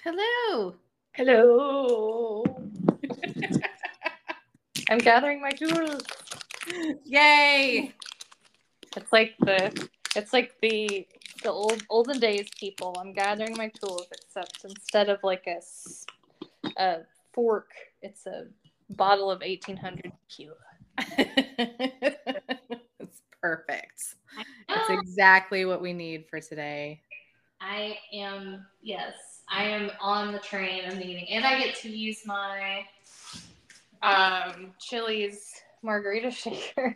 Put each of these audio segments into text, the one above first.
Hello. Hello. I'm gathering my tools. Yay. It's like the olden days, people. I'm gathering my tools, except instead of like a fork, it's a bottle of 1800 tequila. It's perfect. That's exactly what we need for today. I am on the train of needing, and I get to use my Chili's margarita shaker.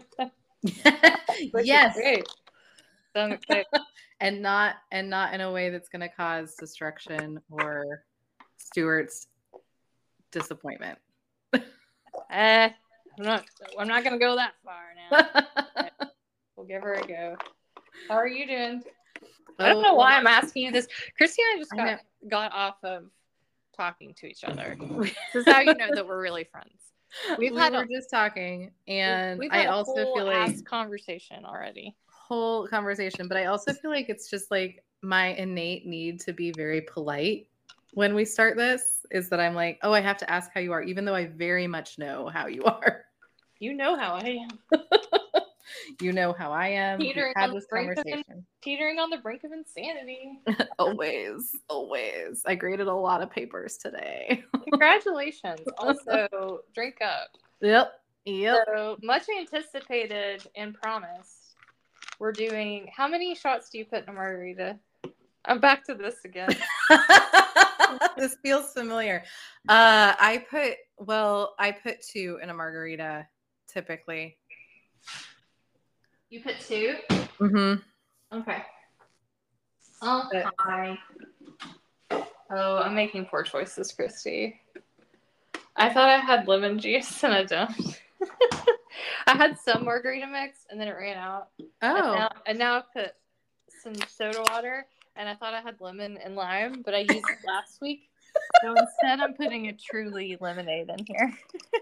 Yes. Great. So I'm excited. and not in a way that's going to cause destruction or Stuart's disappointment. I'm not going to go that far now. We'll give her a go. How are you doing? I don't know why I'm asking you this. Christy and I just got off of talking to each other. This is how you know that we're really friends. We were just talking, and we've had I also feel like conversation already. Whole conversation, but I also feel like it's just like my innate need to be very polite when we start this is that I'm like, oh, I have to ask how you are, even though I very much know how you are. You know how I am. You know how I am. We've had this conversation. Teetering on the brink of insanity. Always. I graded a lot of papers today. Congratulations. Also, drink up. Yep. So, much anticipated and promised. We're doing, how many shots do you put in a margarita? I'm back to this again. This feels familiar. I put 2 in a margarita typically. You put 2? Mm-hmm. Okay. Oh, hi. Oh, I'm making poor choices, Christy. I thought I had lemon juice and I don't. I had some margarita mix and then it ran out. Oh. And now I put some soda water and I thought I had lemon and lime, but I used it last week. So instead I'm putting a truly lemonade in here.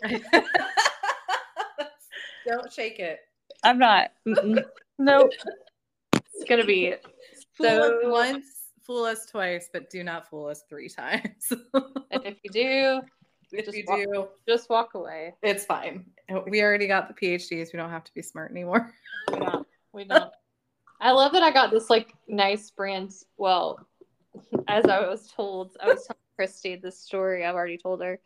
Don't shake it. I'm not. Nope. It's going to be fool us once, fool us twice, but do not fool us 3 times. And if you do, just walk away. It's fine. We already got the PhDs. We don't have to be smart anymore. We don't. I love that I got this like nice brand. Well, as I was telling Christy this story. I've already told her.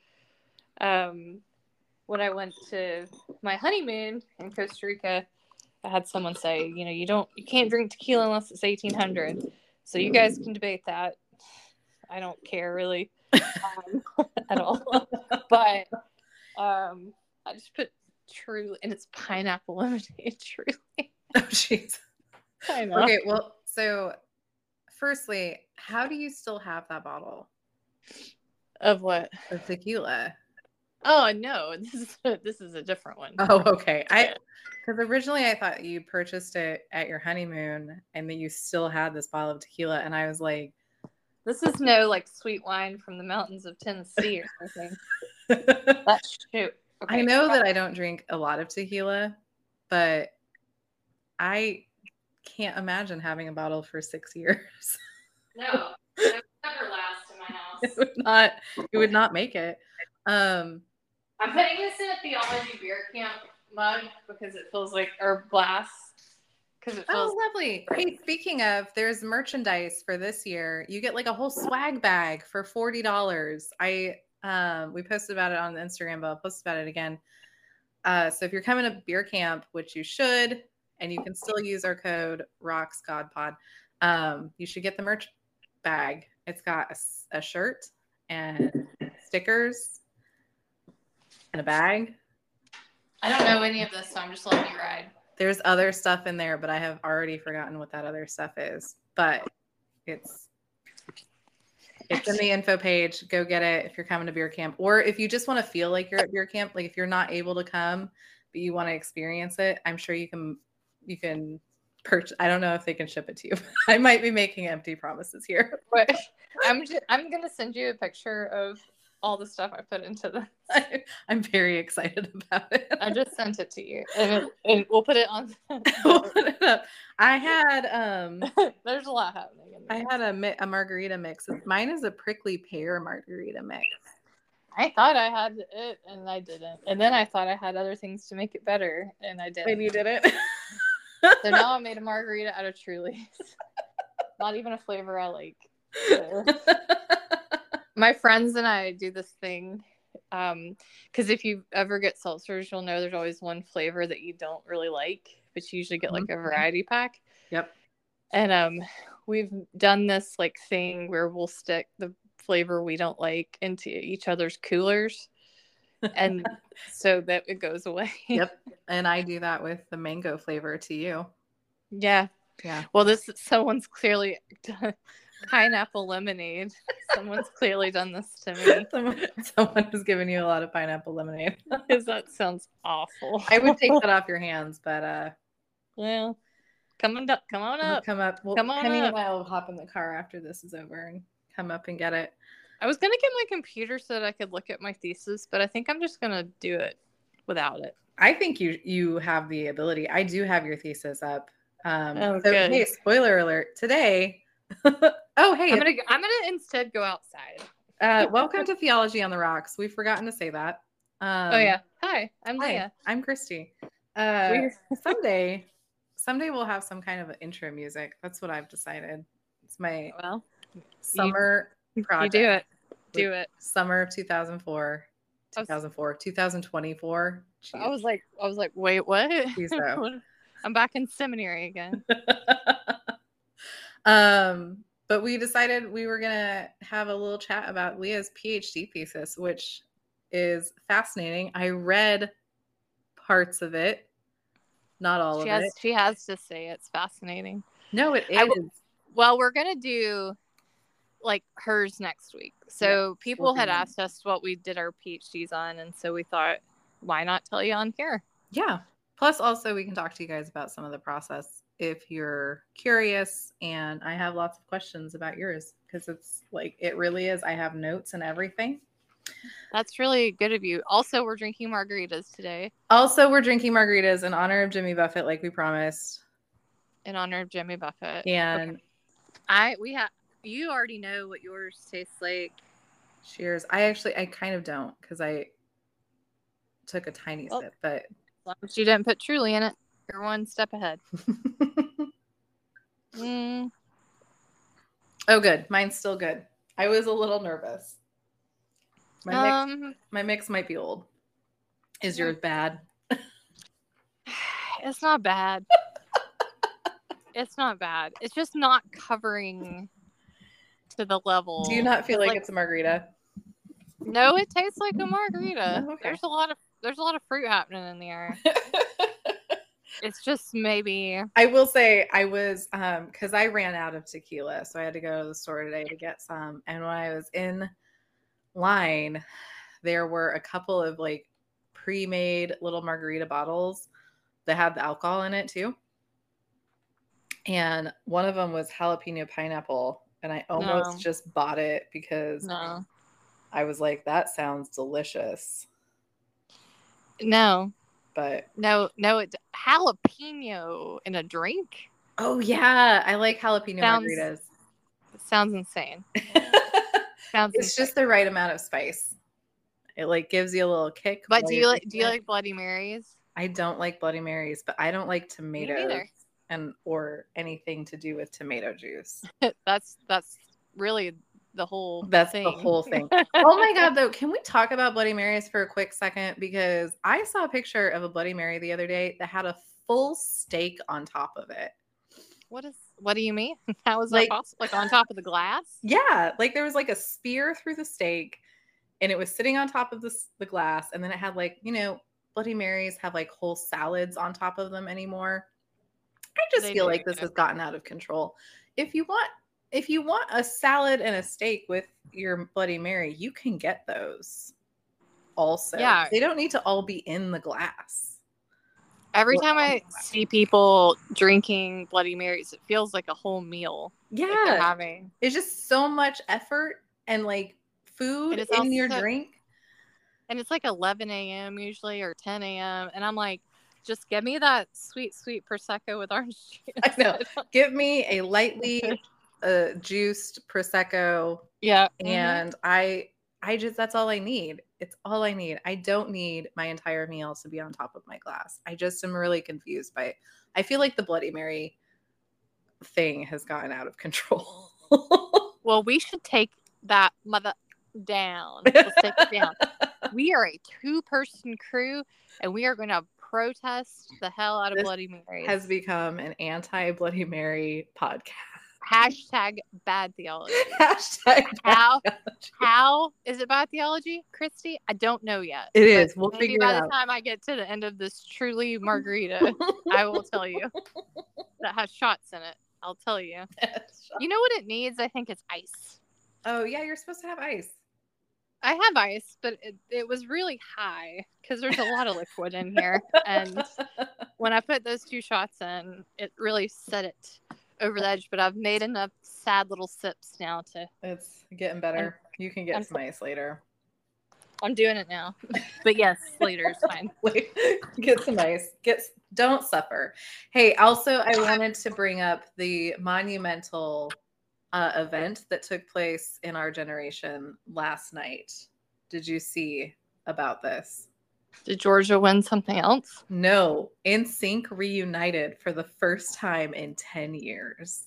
When I went to my honeymoon in Costa Rica, I had someone say, you can't drink tequila unless it's 1800. So you guys can debate that. I don't care really at all. But I just put Truly, and it's pineapple lemonade. Truly. Oh, jeez. I know. Okay, well, so firstly, how do you still have that bottle? Of what? Of tequila. Oh, no. This is a different one. Oh, okay. Because originally I thought you purchased it at your honeymoon and that you still had this bottle of tequila. And I was like, this is no like sweet wine from the mountains of Tennessee or something. That's shoot. Okay. I know that I don't drink a lot of tequila, but I can't imagine having a bottle for 6 years. No, it would never last in my house. It would not make it. I'm putting this in a Theology Beer Camp mug because it feels like, or glass. Oh, lovely. Hey, speaking of, there's merchandise for this year. You get like a whole swag bag for $40. We posted about it on the Instagram, but I'll post about it again. So if you're coming to beer camp, which you should, and you can still use our code ROXGodPod, you should get the merch bag. It's got a shirt and stickers and a bag. I don't know any of this, so I'm just letting you ride. There's other stuff in there, but I have already forgotten what that other stuff is. But it's in the info page. Go get it if you're coming to beer camp. Or if you just want to feel like you're at beer camp, like if you're not able to come, but you want to experience it, I'm sure you can purchase. I don't know if they can ship it to you. I might be making empty promises here. But I'm going to send you a picture of all the stuff I put into this. I'm very excited about it. I just sent it to you, and we'll put it on. We'll put it up. I had There's a lot happening in there. I had a margarita mix. Mine is a prickly pear margarita mix. I thought I had it, and I didn't. And then I thought I had other things to make it better, and I didn't. And you didn't. So now I made a margarita out of Truly's. Not even a flavor I like. So. My friends and I do this thing, because if you ever get seltzers, you'll know there's always one flavor that you don't really like, but you usually get like a variety pack. Yep. And we've done this like thing where we'll stick the flavor we don't like into each other's coolers, and so that it goes away. Yep. And I do that with the mango flavor to you. Yeah. Well, someone's clearly done pineapple lemonade. Someone's clearly done this to me. Someone has given you a lot of pineapple lemonade. Because that sounds awful. I would take that off your hands, but well, come on up. Come up. Well, come on Penny up. and I will hop in the car after this is over and come up and get it. I was gonna get my computer so that I could look at my thesis, but I think I'm just gonna do it without it. I think you have the ability. I do have your thesis up. Good. Hey, spoiler alert! Today. Oh, hey! I'm gonna instead go outside. Welcome to Theology on the Rocks. We've forgotten to say that. Oh yeah. Hi, I'm Leah. I'm Christy. Someday we'll have some kind of intro music. That's what I've decided. It's my summer project. You do it. Summer of 2004. 2024. Jeez. I was like, wait, what? So. I'm back in seminary again. But we decided we were gonna have a little chat about Leah's PhD thesis, which is fascinating. I read parts of it, not all of it. She has to say it's fascinating. No, it is. Well, we're gonna do like hers next week. So people had asked us what we did our PhDs on, and so we thought, why not tell you on here? Yeah. Plus, also, we can talk to you guys about some of the process if you're curious. And I have lots of questions about yours because it's like, it really is. I have notes and everything. That's really good of you. Also, we're drinking margaritas today. We're drinking margaritas in honor of Jimmy Buffett, like we promised. In honor of Jimmy Buffett. And you already know what yours tastes like. Cheers. I kind of don't because I took a tiny sip, but. As long as you didn't put Truly in it, you're one step ahead. Oh, good. Mine's still good. I was a little nervous. My mix might be old. Is yours bad? It's not bad. It's not bad. It's just not covering to the level. Do you not feel like it's a margarita? No, it tastes like a margarita. Oh, okay. There's a lot of fruit happening in the air. It's just maybe. I will say I was because I ran out of tequila, so I had to go to the store today to get some. And when I was in line, there were a couple of like pre-made little margarita bottles that had the alcohol in it too. And one of them was jalapeno pineapple, and I almost just bought it because I was like, that sounds delicious. No. But it's jalapeno in a drink. Oh yeah, I like jalapeno margaritas. Sounds insane. It's just the right amount of spice. It like gives you a little kick. But do you like Bloody Marys? I don't like Bloody Marys, but I don't like tomatoes or anything to do with tomato juice. That's really the whole thing. The whole thing. Oh my God, though, can we talk about Bloody Marys for a quick second? Because I saw a picture of a Bloody Mary the other day that had a full steak on top of it. What do you mean? How is that possible? Like on top of the glass? Yeah, like there was like a spear through the steak, and it was sitting on top of the glass, and then it had like, Bloody Marys have like whole salads on top of them anymore. I just feel like this has gotten out of control. If you want a salad and a steak with your Bloody Mary, you can get those also. Yeah. They don't need to all be in the glass. Every time I see people drinking Bloody Marys, it feels like a whole meal. Yeah. They're having. It's just so much effort and like food it's in your also, drink. and it's like 11 a.m. usually or 10 a.m. And I'm like, just give me that sweet, sweet Prosecco with orange juice. I know. Give me a lightly juiced Prosecco. Yeah. And I just, that's all I need. It's all I need. I don't need my entire meal to be on top of my glass. I just am really confused by it. I feel like the Bloody Mary thing has gotten out of control. Well, we should take that mother down. Let's take it down. We are a 2-person crew, and we are going to protest the hell out of This Bloody Marys. has become an anti-Bloody Mary podcast. Hashtag bad theology. Hashtag how is it bad theology, Christy? I don't know yet. It is. We'll figure it out. Maybe by the time I get to the end of this truly margarita, I will tell you. That has shots in it. I'll tell you. You know what it needs? I think it's ice. Oh, yeah, you're supposed to have ice. I have ice, but it was really high because there's a lot of liquid in here. And when I put those 2 shots in, it really set it over the edge. But I've made enough sad little sips now to... It's getting better. You can get some ice later. I'm doing it now. But yes, later is fine. Get some ice. Don't suffer. Hey, also, I wanted to bring up the monumental event that took place in our generation last night. Did you see about this? Did Georgia win something else? No. NSYNC reunited for the first time in 10 years.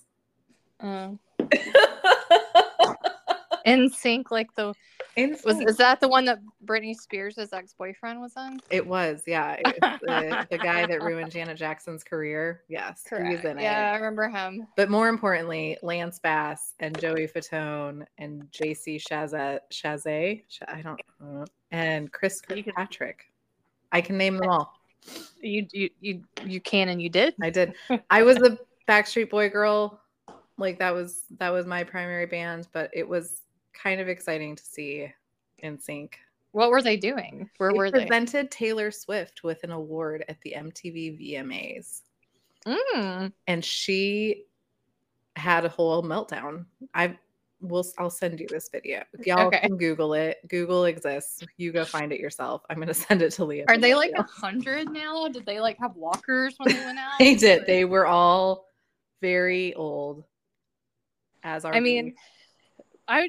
NSYNC, like the... NSYNC. Is that the one that Britney Spears' ex-boyfriend was in? It was, yeah. It was the guy that ruined Janet Jackson's career. Yes, correct. He was in it. Yeah, I remember him. But more importantly, Lance Bass and Joey Fatone and JC Chazé, I don't know, and Chris Kirkpatrick. I can name them all. You can, and you did. I did. I was a Backstreet Boy girl. Like that was my primary band, but it was kind of exciting to see NSYNC. What were they doing? Where were they? Presented Taylor Swift with an award at the MTV VMAs. And she had a whole meltdown. I'll send you this video. Y'all can Google it. Google exists. You go find it yourself. I'm going to send it to Leah. Are they like 100 now? Did they like have walkers when they went out? They did. They were all very old. I mean, I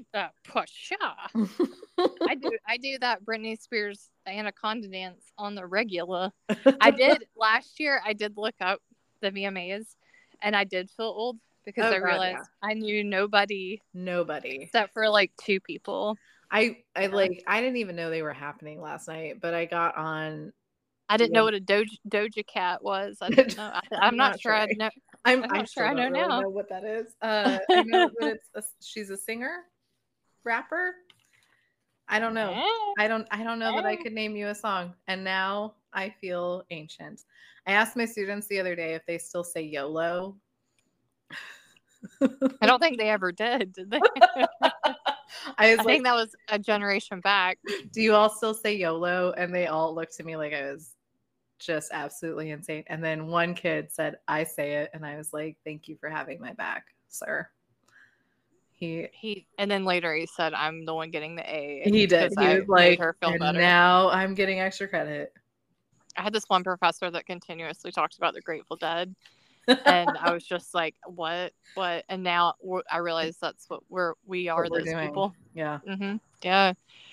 do that Britney Spears Anaconda dance on the regular. I did last year. I did look up the VMAs, and I did feel old because I realized I knew nobody except for like 2 people. I didn't even know they were happening last night, but I got on. I didn't know what a Doja Cat was. I didn't know. I'm not sure. I know. I'm not sure I know really now. Know what that is. I know that she's a singer, rapper. I don't know. I don't know that I could name you a song. And now I feel ancient. I asked my students the other day if they still say YOLO. I don't think they ever did they? I think that was a generation back. Do you all still say YOLO? And they all looked at me like I was just absolutely insane. And then one kid said, I say it. And I was like, thank you for having my back, sir. And then later he said, I'm the one getting the A. He did. He was like, her feel better. Now I'm getting extra credit. I had this one professor that continuously talked about the Grateful Dead. And I was just like, what? And now I realize that's what we are those doing. people. Yeah. Mm-hmm. Yeah.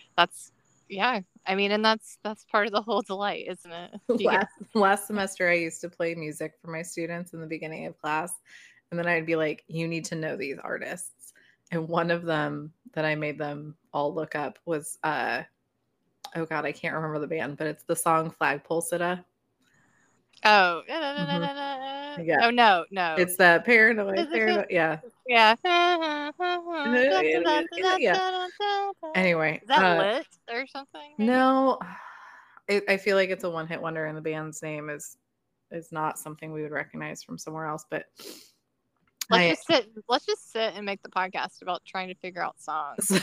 I mean, and that's part of the whole delight, isn't it? Last semester, I used to play music for my students in the beginning of class. And then I'd be like, you need to know these artists. And one of them that I made them all look up was, oh God, I can't remember the band, but it's the song Flagpole Sitta. Oh, yeah. Oh, no. It's that paranoid. Yeah. Yeah. Anyway. Is that lit or something? Maybe? No. I feel like it's a one-hit wonder, and the band's name is not something we would recognize from somewhere else, but let's just sit and make the podcast about trying to figure out songs.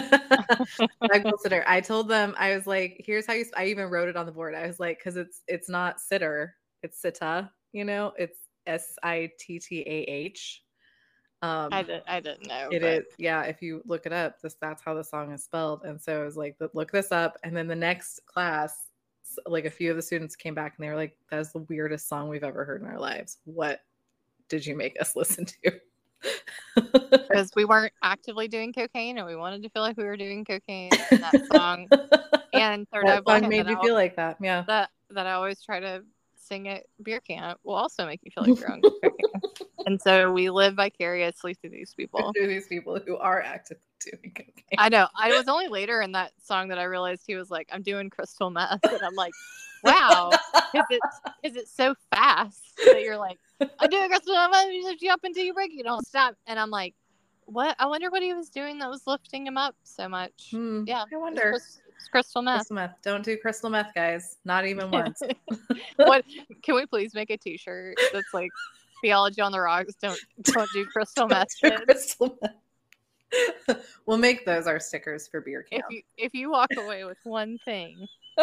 I told them, I was like, here's how I even wrote it on the board. I was like, because it's not sitter, it's sitta, it's SITTAH. I didn't know. It is, yeah. If you look it up, that's how the song is spelled. And so it was like, look this up. And then the next class, like a few of the students came back and they were like, "That is the weirdest song we've ever heard in our lives. What did you make us listen to?" Because we weren't actively doing cocaine, and we wanted to feel like we were doing cocaine. And that song and Third Eye Blind made you feel like that, yeah. That I always try to sing at beer camp will also make you feel like you're on cocaine. And so we live vicariously through these people. Through these people who are actively doing cocaine. I know. I was only later in that song that I realized he was like, "I'm doing crystal meth," and I'm like, "Wow, is it so fast that you're like, I'm doing crystal meth, you just jump until you break, you don't stop." And I'm like, what? I wonder what he was doing that was lifting him up so much. Yeah, I wonder. It's crystal meth. Crystal meth. Don't do crystal meth, guys. Not even once. What? Can we please make a T-shirt that's like Theology on the Rocks? Don't do crystal meth. Crystal meth. We'll make those our stickers for beer camp. If you walk away with one thing,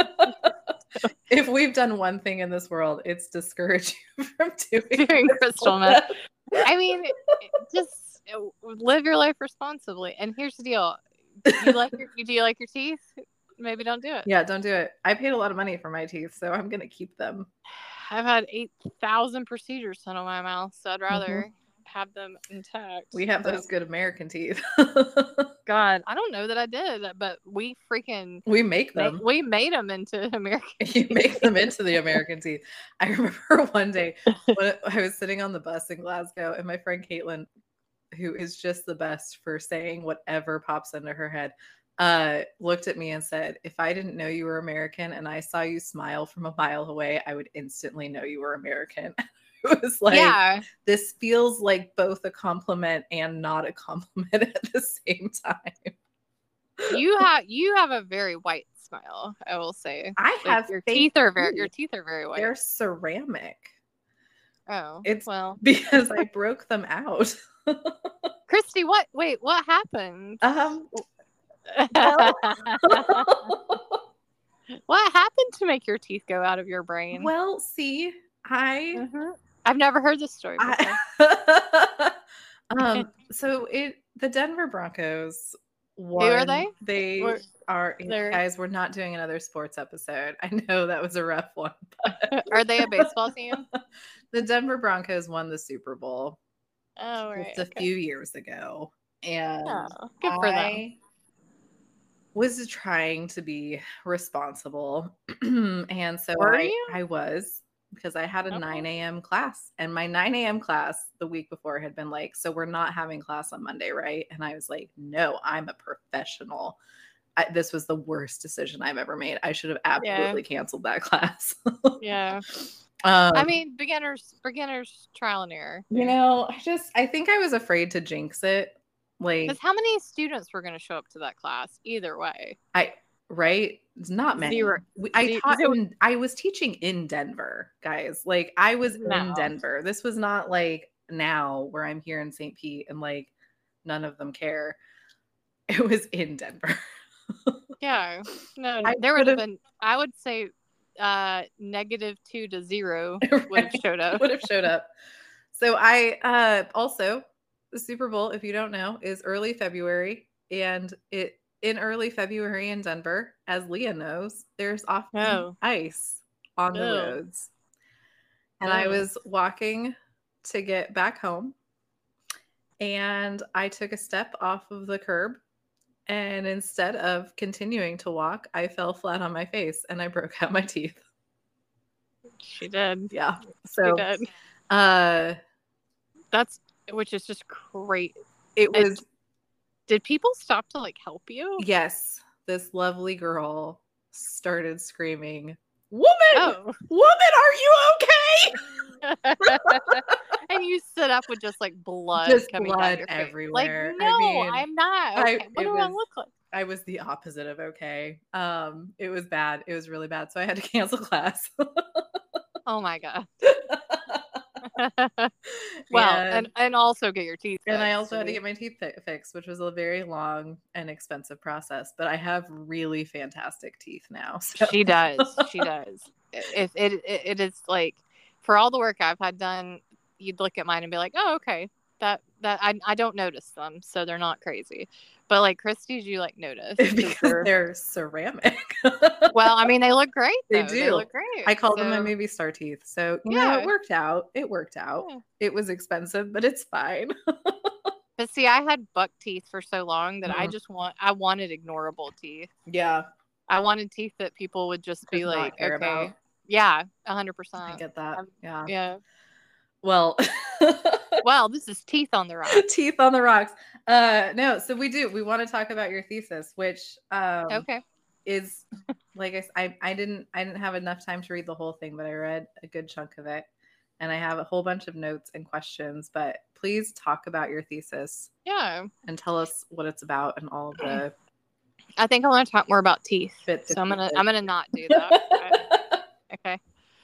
if we've done one thing in this world, it's discourage you from doing crystal meth. I mean, just live your life responsibly. And here's the deal: do you like your teeth? Maybe don't do it. Yeah, don't do it. I paid a lot of money for my teeth, so I'm gonna keep them. I've had 8,000 procedures done on my mouth, so I'd rather have them intact. We have those good American teeth. God, I don't know that I did, but we make them. We made them into American. You make them into the American teeth. I remember one day when I was sitting on the bus in Glasgow, and my friend Caitlin, who is just the best for saying whatever pops into her head, looked at me and said, "If I didn't know you were American and I saw you smile from a mile away, I would instantly know you were American." It was like, yeah, this feels like both a compliment and not a compliment at the same time. You have a very white smile, I will say. I have your teeth are very white. They're ceramic. Oh, it's because I broke them out. Christy, what happened? What happened to make your teeth go out of your brain? Well, see, I've never heard this story before. So the Denver Broncos won. Who are they? They are guys. We're not doing another sports episode. I know that was a rough one. But are they a baseball team? The Denver Broncos won the Super Bowl. Oh, right. Just a few years ago, and good for them. Was trying to be responsible, and so I was, because I had a 9 a.m. class, and my 9 a.m. class the week before had been like, "So we're not having class on Monday, right?" And I was like, "No, I'm a professional. This was the worst decision I've ever made. I should have absolutely canceled that class." Yeah. I mean, beginners trial and error. You know, I think I was afraid to jinx it. Like, because how many students were going to show up to that class either way? It's not many. Zero. I was teaching in Denver, guys. Like, I was in Denver. This was not like now where I'm here in St. Pete and like none of them care. It was in Denver. Yeah. No, there would have been, I would say, -2 to 0 would have showed up. Would have showed up. So I also, the Super Bowl, if you don't know, is early February, and in early February in Denver, as Leah knows, there's often ice on the roads. And I was walking to get back home, and I took a step off of the curb, and instead of continuing to walk, I fell flat on my face and I broke out my teeth. She did. Yeah. So she did. Which is just great. It was. Did people stop to like help you? Yes. This lovely girl started screaming, "Woman! Woman, are you okay?" And you stood up with just like blood coming down your everywhere. Face. Like, no, I'm not. Okay. What do I look like? I was the opposite of okay. It was bad. It was really bad. So I had to cancel class. Oh my God. Well, and also get your teeth fixed. And I also had to get my teeth fixed, which was a very long and expensive process. But I have really fantastic teeth now. So. She does. If it is like, for all the work I've had done, you'd look at mine and be like, "Oh, okay." that I don't notice them, so they're not crazy. But like Christie's, you like notice because they're ceramic. Well, I mean, they look great. Though. They do. They look great. I call them my movie star teeth. So you know, it worked out. It worked out. Yeah. It was expensive, but it's fine. But see, I had buck teeth for so long that I wanted ignorable teeth. Yeah. I wanted teeth that people would just be like, okay, about. Yeah, 100%. I get that. Yeah. Yeah. Well, well, this is teeth on the rocks. Teeth on the rocks. No, so we want to talk about your thesis, which okay, is like I didn't have enough time to read the whole thing, but I read a good chunk of it, and I have a whole bunch of notes and questions. But please talk about your thesis. Yeah, and tell us what it's about and all of the. I think I want to talk more about teeth, so I'm gonna not do that. Okay.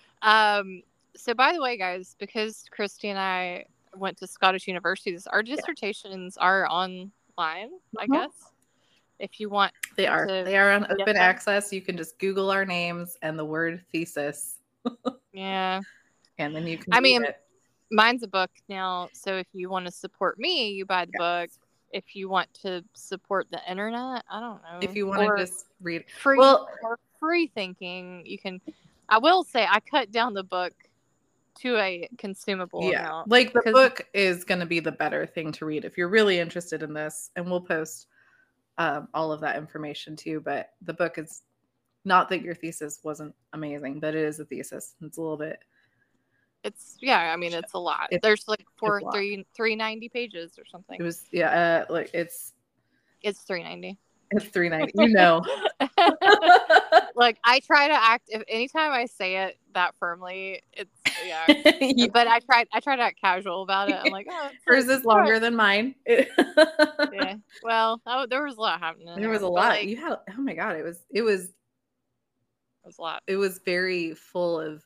So by the way, guys, because Christy and I went to Scottish universities, our dissertations are online, I guess. If you want, they are on open access. You can just Google our names and the word thesis. Yeah. And then you can. I mean, mine's a book now, so if you want to support me, you buy the book. If you want to support the internet, I don't know. If you want to just read free thinking, you can. I will say I cut down the book to a consumable amount. Like the book is going to be the better thing to read if you're really interested in this, and we'll post all of that information too. But the book is not that your thesis wasn't amazing, but it is a thesis. It's a little bit. It's I mean it's a lot. There's like 390 pages or something. It was like it's 390. It's 390. You know. Like I try to act if anytime I say it that firmly, it's but I try to act casual about it. I'm like, oh, hers is longer than mine. Yeah. Well, there was a lot happening. There was a lot. Like, you had oh my god, it was a lot. It was very full of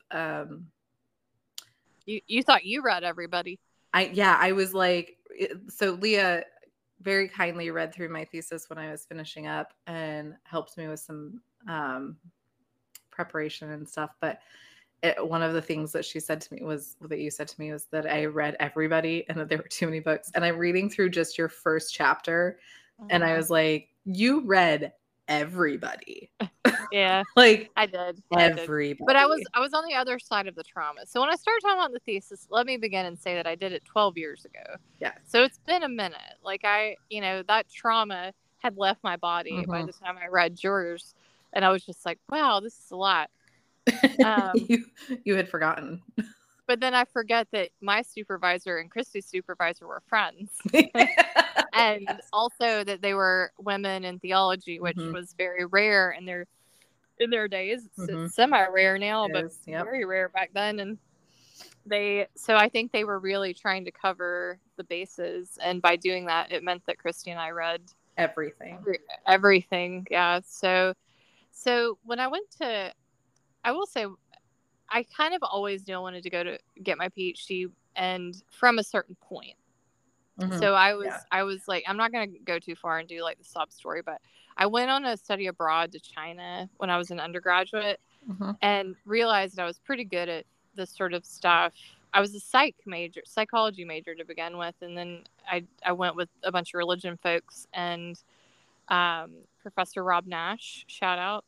you thought you read everybody. I was like, so Leah very kindly read through my thesis when I was finishing up and helped me with some preparation and stuff. But one of the things that she said to me was that I read everybody and that there were too many books. And I'm reading through just your first chapter, and I was like, you read everybody. Yeah, like I did. Everybody. But I was on the other side of the trauma. So when I started talking about the thesis, let me begin and say that I did it 12 years ago. Yeah. So it's been a minute. Like that trauma had left my body by the time I read yours, and I was just like, wow, this is a lot. You had forgotten. But then I forget that my supervisor and Christy's supervisor were friends. And also that they were women in theology, which was very rare in their days. It's semi-rare now, but very rare back then. And so I think they were really trying to cover the bases. And by doing that, it meant that Christy and I read everything. Yeah. So when I went to, I will say, I kind of always knew I wanted to go to get my PhD, and from a certain point. So I was like, I'm not going to go too far and do like the sob story, but I went on a study abroad to China when I was an undergraduate and realized I was pretty good at this sort of stuff. I was a psychology major to begin with. And then I went with a bunch of religion folks, and Professor Rob Nash, shout out,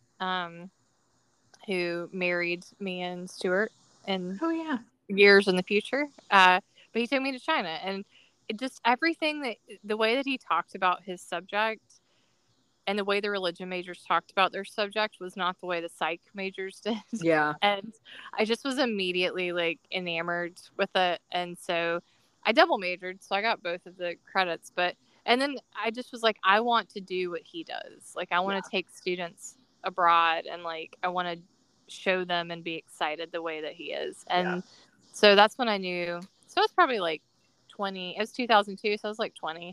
who married me and Stuart in years in the future. But he took me to China, and it just everything the way that he talked about his subject and the way the religion majors talked about their subject was not the way the psych majors did. Yeah. And I just was immediately like enamored with it. And so I double majored, so I got both of the credits, and then I just was like, I want to do what he does. Like, I want to take students abroad, and like, I want to show them and be excited the way that he is. And so that's when I knew. So it's probably like 20. It was 2002, so I was like 20.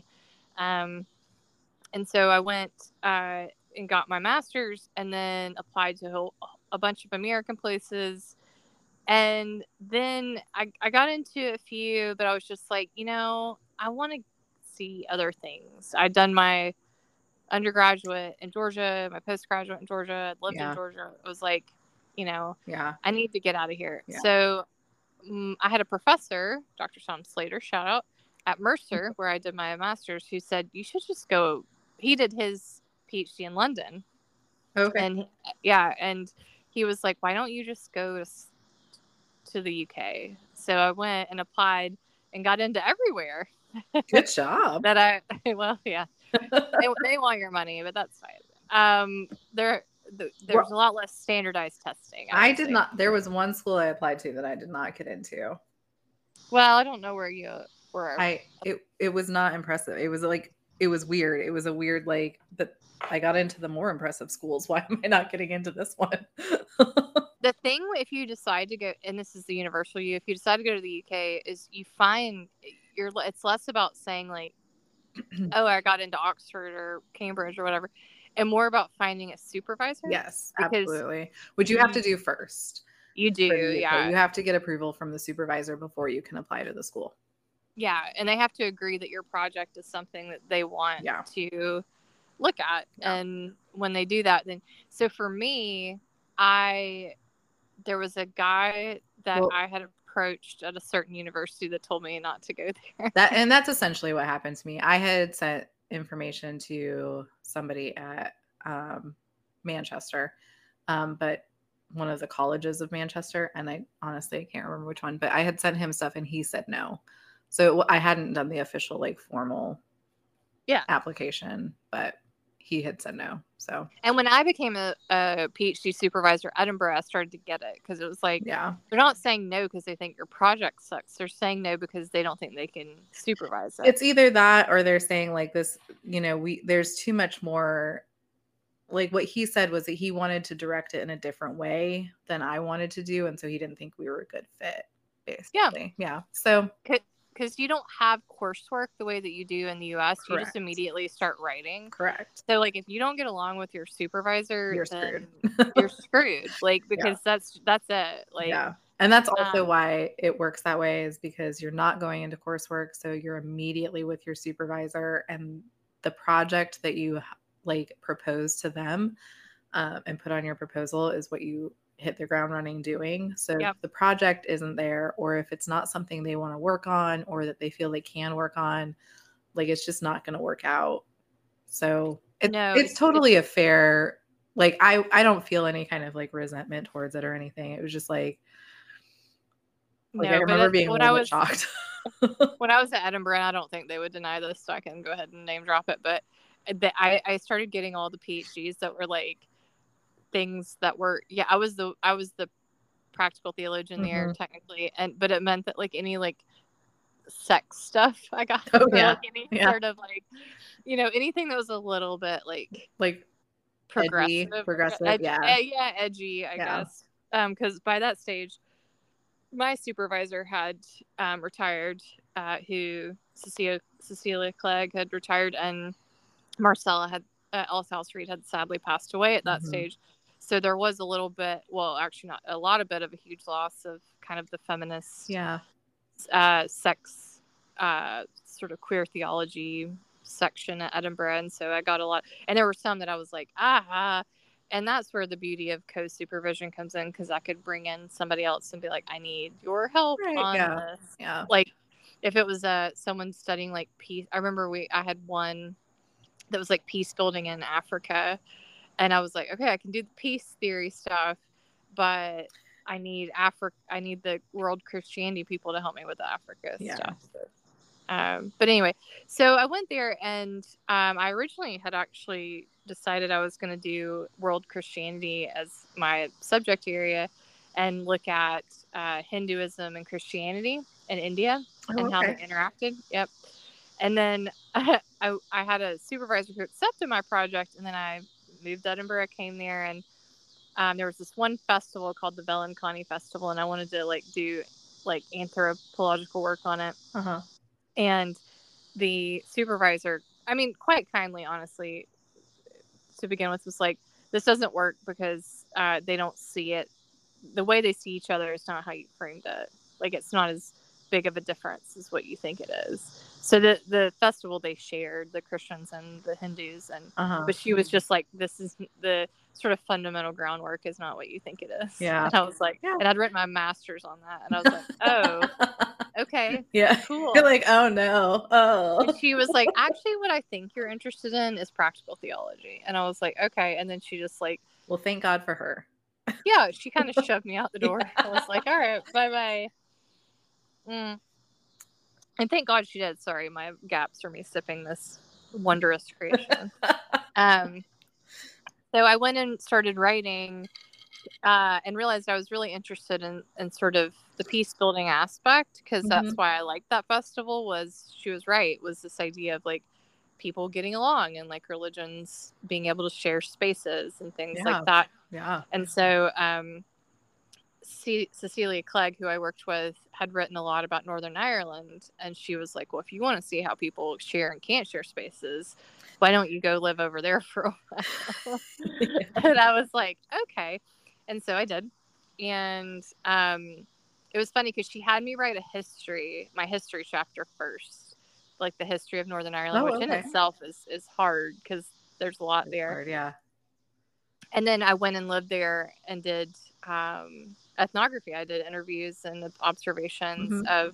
And so I went and got my master's, and then applied to a bunch of American places. And then I got into a few, but I was just like, I want to see other things. I'd done my undergraduate in Georgia, my postgraduate in Georgia. I'd lived in Georgia. It was like, I need to get out of here. Yeah. So I had a professor, Dr. Tom Slater, shout out, at Mercer, where I did my master's, who said, you should just go. He did his PhD in London. Okay. And and he was like, why don't you just go to the UK? So I went and applied and got into everywhere. Good job. Well, yeah. they want your money, but that's fine. There's a lot less standardized testing. I did not. There was one school I applied to that I did not get into. Well, I don't know where you were. It was not impressive. It was weird. It was a weird, like, but I got into the more impressive schools. Why am I not getting into this one? The thing, if you decide to go, and this is the universal you, if you decide to go to the UK, is you find it's less about saying like, oh, I got into Oxford or Cambridge or whatever, and more about finding a supervisor. Yes, absolutely. Which you have to do first. You do, yeah. You have to get approval from the supervisor before you can apply to the school. Yeah, and they have to agree that your project is something that they want to look at. Yeah. And when they do that, then, so for me, there was a guy that I had approached at a certain university that told me not to go there. That's essentially what happened to me. I had sent information to somebody at Manchester, but one of the colleges of Manchester, and I honestly can't remember which one, but I had sent him stuff and he said no. So I hadn't done the official, like, formal application, but he had said no. So, and when I became a PhD supervisor at Edinburgh, I started to get it, because it was like, they're not saying no because they think your project sucks. They're saying no because they don't think they can supervise it. It's either that, or they're saying, like, this, there's too much more. Like, what he said was that he wanted to direct it in a different way than I wanted to do, and so he didn't think we were a good fit, basically. Yeah. So, because you don't have coursework the way that you do in the US. Correct. You just immediately start writing. Correct. So, like, if you don't get along with your supervisor, you're screwed. You're screwed. Like, because that's it. Like, and that's also why it works that way, is because you're not going into coursework, so you're immediately with your supervisor, and the project that you propose to them and put on your proposal is what you hit the ground running doing. So if the project isn't there, or if it's not something they want to work on, or that they feel they can work on, like, it's just not going to work out. So it's totally a fair, like, I don't feel any kind of, like, resentment towards it or anything. It was just like I remember being a little bit shocked. When I was at Edinburgh, and I don't think they would deny this, so I can go ahead and name drop it, but I started getting all the PhDs that were like things that were I was the practical theologian there technically, but it meant that, like, any, like, sex stuff I got, like, any sort of, like, anything that was a little bit like progressive, edgy, I guess, because by that stage my supervisor had retired, who Cecilia Clegg had retired, and Marcella Ellis House-Reed had sadly passed away at that stage. So there was a little bit, well, actually not a lot, of a huge loss of kind of the feminist, sex, sort of queer theology section at Edinburgh. And so I got a lot, and there were some that I was like, and that's where the beauty of co-supervision comes in, because I could bring in somebody else and be like, I need your help on this. Yeah. Like, if it was someone studying, like, peace, I remember I had one that was like peace building in Africa, and I was like, okay, I can do the peace theory stuff, but I need the world Christianity people to help me with the Africa stuff. But anyway, so I went there, and I originally had actually decided I was going to do world Christianity as my subject area, and look at Hinduism and Christianity in India and how they interacted. Yep. And then I had a supervisor who accepted my project, and then I moved to Edinburgh, came there, and there was this one festival called the Velankani Festival, and I wanted to, like, do, like, anthropological work on it. And the supervisor, I mean, quite kindly, honestly, to begin with, was like, this doesn't work because they don't see it. The way they see each other is not how you framed it. Like, it's not as big of a difference as what you think it is. So the festival, they shared the Christians and the Hindus, and but she was just like, this is the sort of fundamental groundwork is not what you think it is. Yeah. And I was like, and I'd written my master's on that, and I was like, oh. okay, Yeah. cool. You're like, oh no. Oh. And she was like, actually, what I think you're interested in is practical theology. And I was like, okay. And then she just like, well, thank God for her. yeah, she kind of shoved me out the door. Yeah. I was like, all right, bye-bye. And thank God she did. Sorry, my gaps are me sipping this wondrous creation. So I went and started writing and realized I was really interested in sort of the peace building aspect, because that's why I liked that festival. Was she was right, was this idea of like people getting along and like religions being able to share spaces and things like that. Yeah. And so Cecilia Clegg, who I worked with, had written a lot about Northern Ireland, and she was like, well, if you want to see how people share and can't share spaces, why don't you go live over there for a while? And I was like, okay. And so I did. And it was funny because she had me write my history chapter first, like the history of Northern Ireland, which in itself is hard because there's a lot there. Hard, yeah. And then I went and lived there and did ethnography. I did interviews and observations of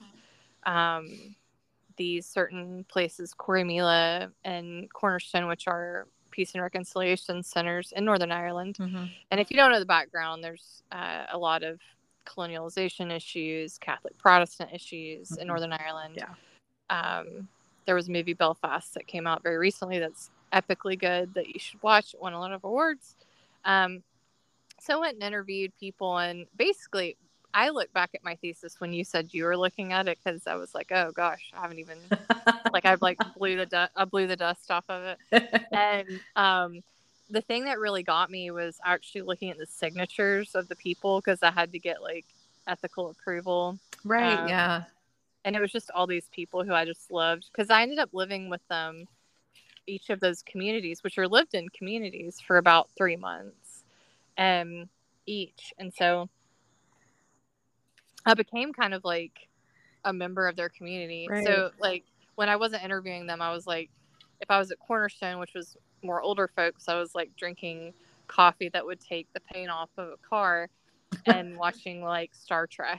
these certain places, Corrymeela and Cornerstone, which are peace and reconciliation centers in Northern Ireland. And if you don't know the background, there's a lot of colonialization issues, Catholic Protestant issues in Northern Ireland. Yeah. There was a movie, Belfast, that came out very recently that's epically good that you should watch. It won a lot of awards. So I went and interviewed people, and basically I look back at my thesis when you said you were looking at it, because I was like, oh gosh, I haven't even like I blew the dust off of it. And the thing that really got me was actually looking at the signatures of the people, because I had to get like ethical approval. Right. Yeah. And it was just all these people who I just loved, because I ended up living with them, each of those communities, which are lived in communities, for about 3 months each. And so I became kind of like a member of their community. Right. So like when I wasn't interviewing them, I was like, if I was at Cornerstone, which was more older folks, I was like drinking coffee that would take the paint off of a car and watching like Star Trek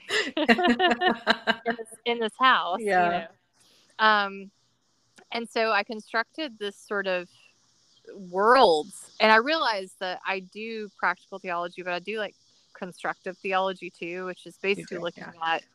in this house. Yeah. You know? And so I constructed this sort of worlds, and I realized that I do practical theology, but I do like constructive theology too, which is basically looking at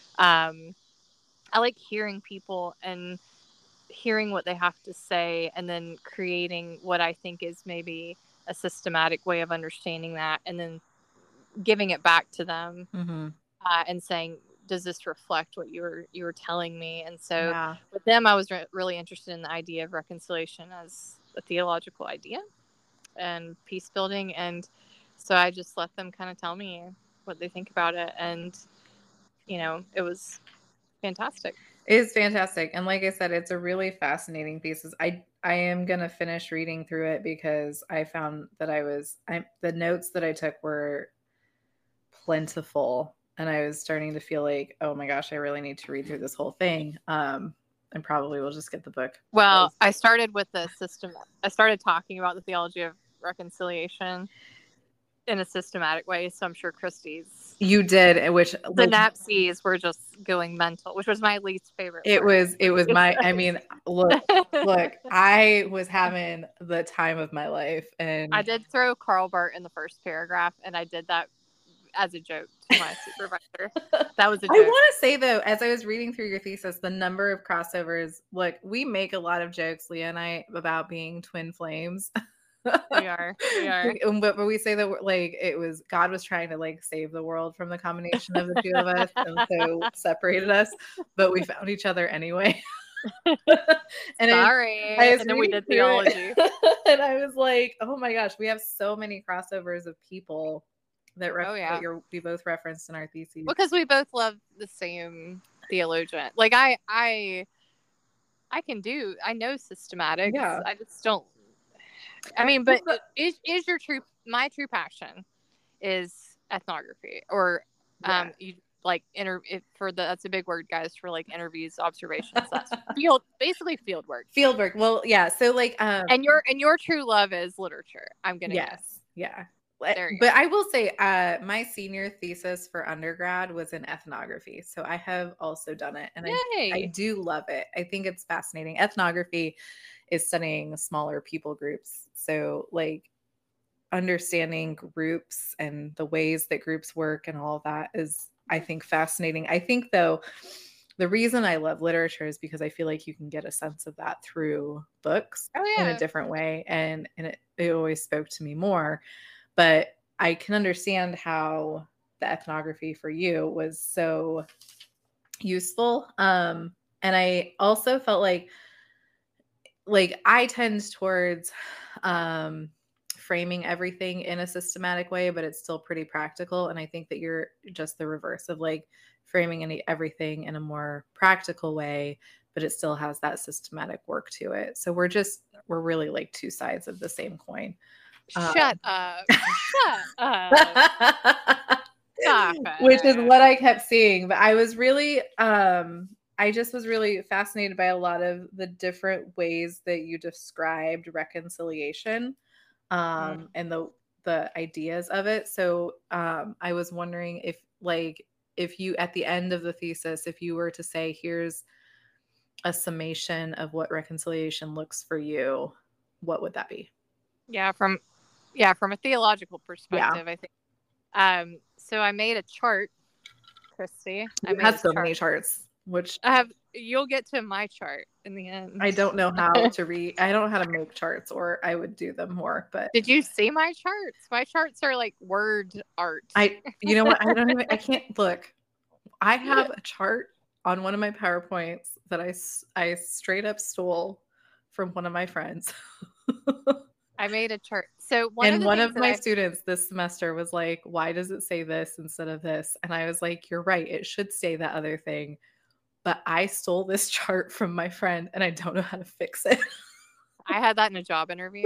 I like hearing people and hearing what they have to say, and then creating what I think is maybe a systematic way of understanding that, and then giving it back to them and saying, does this reflect what you were telling me? And so with them, I was really interested in the idea of reconciliation as a theological idea and peace building. And so I just let them kind of tell me what they think about it. And, you know, it was fantastic. It is fantastic. And like I said, it's a really fascinating thesis. I am going to finish reading through it, because I found that the notes that I took were plentiful, and I was starting to feel like, oh my gosh, I really need to read through this whole thing. And probably will just get the book. Well, I started with the system. I started talking about the theology of reconciliation in a systematic way. So I'm sure Christie's. You did, which the Napsies were just going mental, which was my least favorite part. It was my, I mean, look, I was having the time of my life, and I did throw Karl Barth in the first paragraph, and I did that as a joke to my supervisor. That was a joke. I want to say though, as I was reading through your thesis, the number of crossovers, look, we make a lot of jokes, Leah and I, about being twin flames. We are. But we say that like God was trying to like save the world from the combination of the two of us, and so separated us, but we found each other anyway. And then we did theology. And I was like, oh my gosh, we have so many crossovers of people that we both referenced in our theses. Because we both love the same theologian. Like I know systematics. Yeah. I just don't. I mean, but is my true passion is ethnography, or you like that's a big word, guys, for like interviews, observations. That's basically field work. Field work. Well, yeah. So like, and your true love is literature. I'm gonna guess. Yeah. There you But I will say, my senior thesis for undergrad was in ethnography. So I have also done it, and go. I Yay. do love it. I think it's fascinating. Ethnography is studying smaller people groups. So like understanding groups and the ways that groups work and all of that is, I think, fascinating. I think though, the reason I love literature is because I feel like you can get a sense of that through books Oh in a yeah. different way. And it always spoke to me more. But I can understand how the ethnography for you was so useful. And I also felt like I tend towards um framing everything in a systematic way, but it's still pretty practical. And I think that you're just the reverse of like framing everything in a more practical way, but it still has that systematic work to it. So we're really like two sides of the same coin. Shut up. Shut up. Stop Which is it. what I kept seeing. But I was really I just was really fascinated by a lot of the different ways that you described reconciliation and the ideas of it. So I was wondering if you at the end of the thesis, if you were to say here's a summation of what reconciliation looks for you, what would that be? Yeah, from a theological Yeah. perspective, I think. So I made a chart, Christy. I You made had a so chart. many charts, which You'll get to my chart in the end. I don't know how to read. I don't know how to make charts, or I would do them more. But Did you see my charts? My charts are like word art. you know what? I can't look. I have a chart on one of my PowerPoints that I straight up stole from one of my friends. I made a chart. So And one of my students this semester was like, why does it say this instead of this? And I was like, you're right. It should say that other thing. But I stole this chart from my friend and I don't know how to fix it. I had that in a job interview.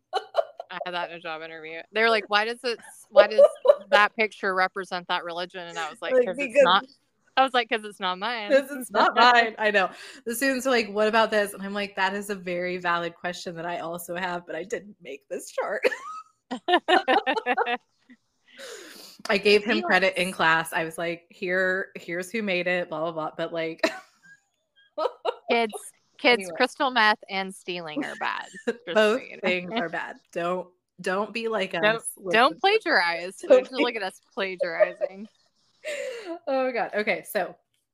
They were like, why does that picture represent that religion? And I was like, because it's not. I was like, because it's not mine. This is not mine. I know. The students are like, what about this? And I'm like, that is a very valid question that I also have, but I didn't make this chart. I gave him credit in class. I was like, here's who made it, blah, blah, blah. But like kids, anyway. Crystal meth and stealing are bad. Both things are bad. Don't be like us. Don't plagiarize. Don't look at us plagiarizing. Oh my God. Okay. So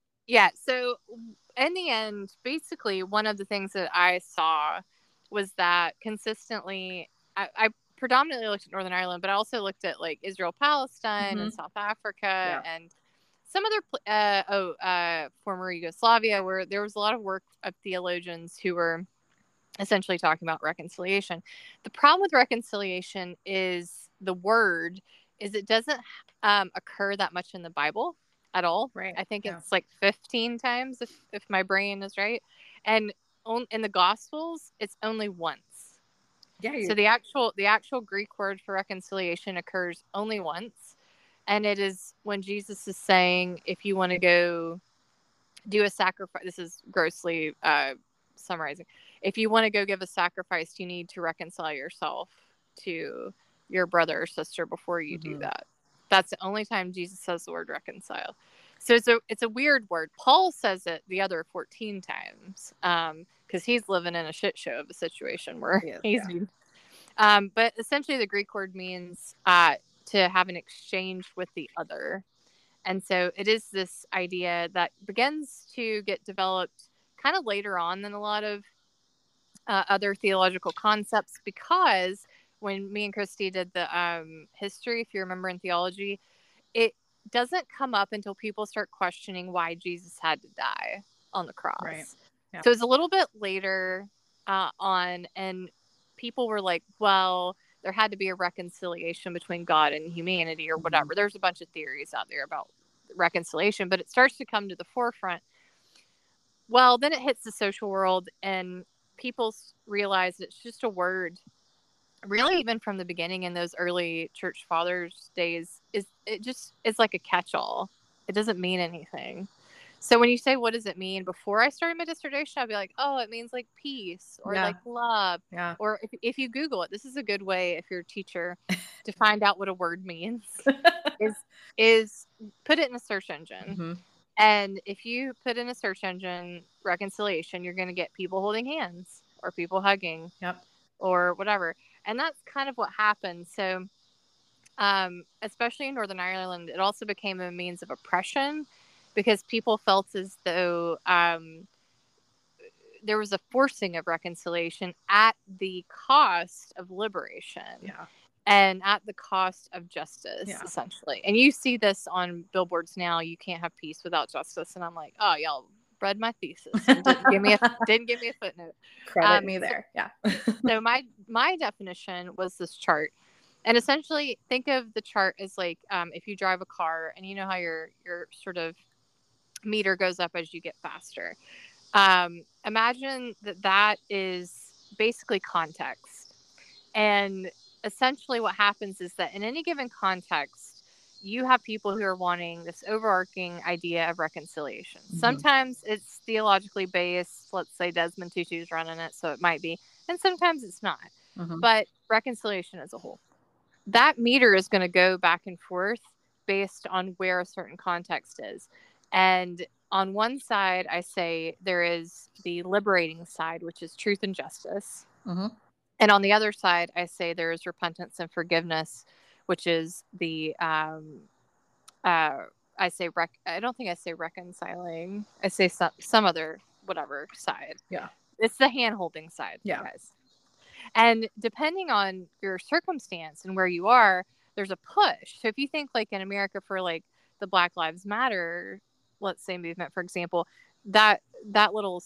in the end, basically one of the things that I saw was that consistently, I predominantly looked at Northern Ireland, but I also looked at like Israel, Palestine, and South Africa, and some other former Yugoslavia, where there was a lot of work of theologians who were essentially talking about reconciliation. The problem with reconciliation is the word is it doesn't occur that much in the Bible at all. Right. I think it's like 15 times if my brain is right. And in the Gospels, it's only once. Yeah. So the actual Greek word for reconciliation occurs only once. And it is when Jesus is saying, if you want to go do a sacrifice, this is grossly summarizing. If you want to go give a sacrifice, you need to reconcile yourself to your brother or sister before you do that. That's the only time Jesus says the word reconcile. So it's a weird word. Paul says it the other 14 times because he's living in a shit show of a situation where but essentially the Greek word means to have an exchange with the other. And so it is this idea that begins to get developed kind of later on than a lot of other theological concepts, because when me and Christy did the history, if you remember in theology, it doesn't come up until people start questioning why Jesus had to die on the cross. Right. Yeah. So it's a little bit later on, and people were like, well, there had to be a reconciliation between God and humanity or whatever. There's a bunch of theories out there about reconciliation, but it starts to come to the forefront. Well, then it hits the social world, and people realize it's just a word. Really, even from the beginning in those early church fathers days, it's like a catch-all. It doesn't mean anything. So when you say, what does it mean? Before I started my dissertation, I'd be like, oh, it means like peace or like love. Yeah. Or if you Google it, this is a good way if you're a teacher to find out what a word means is put it in a search engine. Mm-hmm. And if you put in a search engine reconciliation, you're going to get people holding hands or people hugging or whatever. And that's kind of what happened. So especially in Northern Ireland, it also became a means of oppression because people felt as though there was a forcing of reconciliation at the cost of liberation and at the cost of justice, essentially. And you see this on billboards now. You can't have peace without justice. And I'm like, oh, y'all read my thesis and didn't give me a footnote. Credit me there. So my definition was this chart. And essentially, think of the chart as like if you drive a car and you know how your sort of meter goes up as you get faster. Imagine that is basically context. And essentially what happens is that in any given context, you have people who are wanting this overarching idea of reconciliation. Mm-hmm. Sometimes it's theologically based. Let's say Desmond Tutu's running it, so it might be. And sometimes it's not. Mm-hmm. But reconciliation as a whole. That meter is going to go back and forth based on where a certain context is. And on one side, I say there is the liberating side, which is truth and justice. Mm-hmm. And on the other side, I say there is repentance and forgiveness, which is the, I don't think I say reconciling. I say some other whatever side. Yeah. It's the hand-holding side, guys. And depending on your circumstance and where you are, there's a push. So if you think like in America for like the Black Lives Matter, let's say movement, for example, that little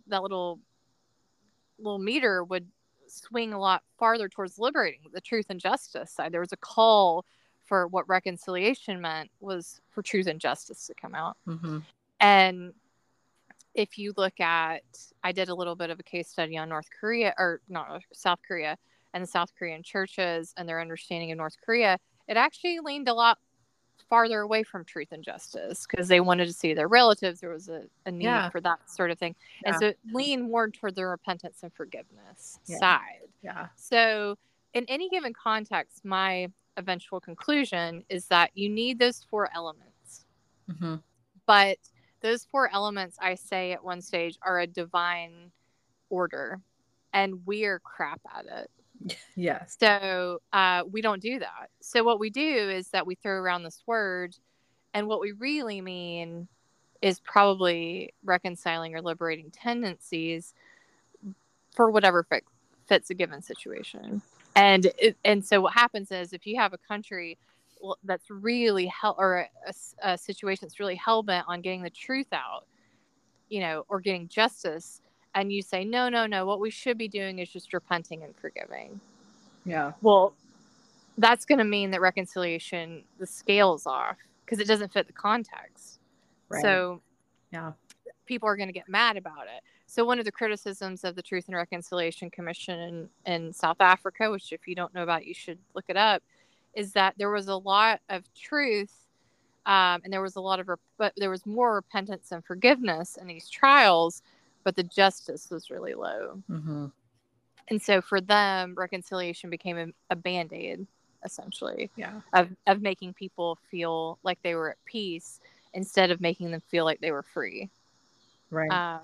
meter would swing a lot farther towards liberating the truth and justice side. There was a call for what reconciliation meant was for truth and justice to come out. Mm-hmm. And if you look at, I did a little bit of a case study on South Korea and the South Korean churches and their understanding of North Korea. It actually leaned a lot farther away from truth and justice because they wanted to see their relatives. There was a need for that sort of thing. Yeah. And so it leaned more toward the repentance and forgiveness side. Yeah. So in any given context, my eventual conclusion is that you need those four elements. Mm-hmm. But those four elements, I say at one stage, are a divine order, and we're crap at it. Yes. So we don't do that. So what we do is that we throw around this word, and what we really mean is probably reconciling or liberating tendencies for whatever fits a given situation. And so what happens is if you have a country that's really or a situation that's really hell-bent on getting the truth out, or getting justice, and you say, no, what we should be doing is just repenting and forgiving. Yeah. Well, that's going to mean that reconciliation, the scale's off because it doesn't fit the context. Right. So people are going to get mad about it. So one of the criticisms of the Truth and Reconciliation Commission in South Africa, which if you don't know about, you should look it up, is that there was a lot of truth, and there was but there was more repentance and forgiveness in these trials, but the justice was really low. Mm-hmm. And so for them, reconciliation became a Band-Aid, essentially, of making people feel like they were at peace instead of making them feel like they were free. Right.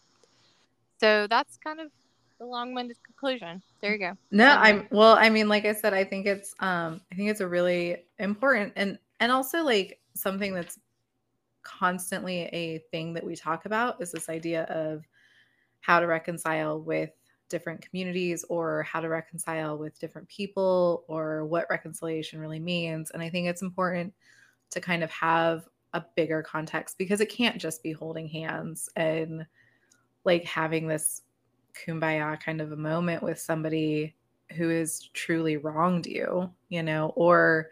So that's kind of the long-winded conclusion. There you go. No, like I said, I think it's a really important and also like something that's constantly a thing that we talk about is this idea of how to reconcile with different communities or how to reconcile with different people or what reconciliation really means. And I think it's important to kind of have a bigger context because it can't just be holding hands and like having this kumbaya kind of a moment with somebody who has truly wronged you, or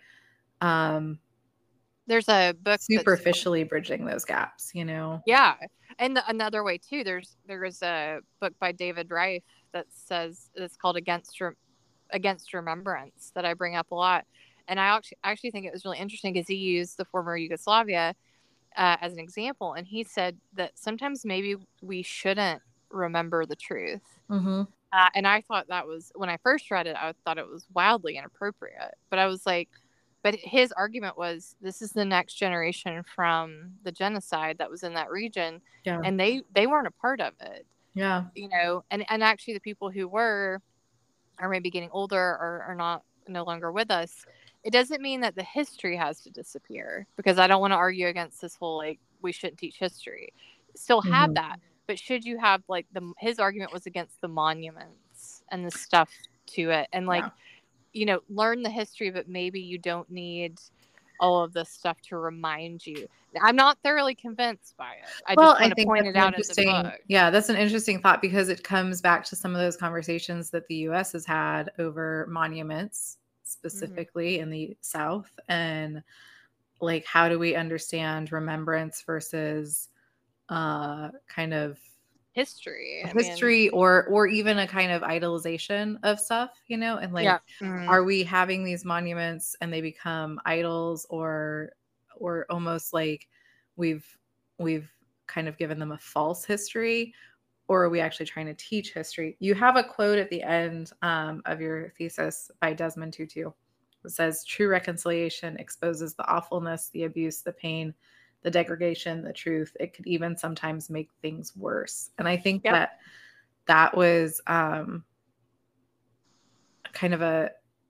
there's a book superficially bridging those gaps, Yeah. And another way too, there is a book by David Reif that says it's called Against Remembrance that I bring up a lot. And I actually think it was really interesting because he used the former Yugoslavia as an example, and he said that sometimes maybe we shouldn't remember the truth. Mm-hmm. And I thought that was, when I first read it, I thought it was wildly inappropriate. But I was like, but his argument was, this is the next generation from the genocide that was in that region, Yeah. and they weren't a part of it. Yeah. You know, and actually the people who were, are maybe getting older or are not, no longer with us. It doesn't mean that the history has to disappear, because I don't want to argue against this whole, like, we shouldn't teach history. Still have that. But should you have, like, his argument was against the monuments and the stuff to it. And, like, you know, learn the history, but maybe you don't need all of this stuff to remind you. I'm not thoroughly convinced by it. I just want to point it out in the book. Yeah, that's an interesting thought, because it comes back to some of those conversations that the U.S. has had over monuments, specifically in the South, and like, how do we understand remembrance versus kind of history, or even a kind of idolization of stuff, you know, and like, are we having these monuments and they become idols, or almost like we've kind of given them a false history, or are we actually trying to teach history? You have a quote at the end of your thesis by Desmond Tutu. It says, "True reconciliation exposes the awfulness, the abuse, the pain, the degradation, the truth. It could even sometimes make things worse." And I think that was kind of a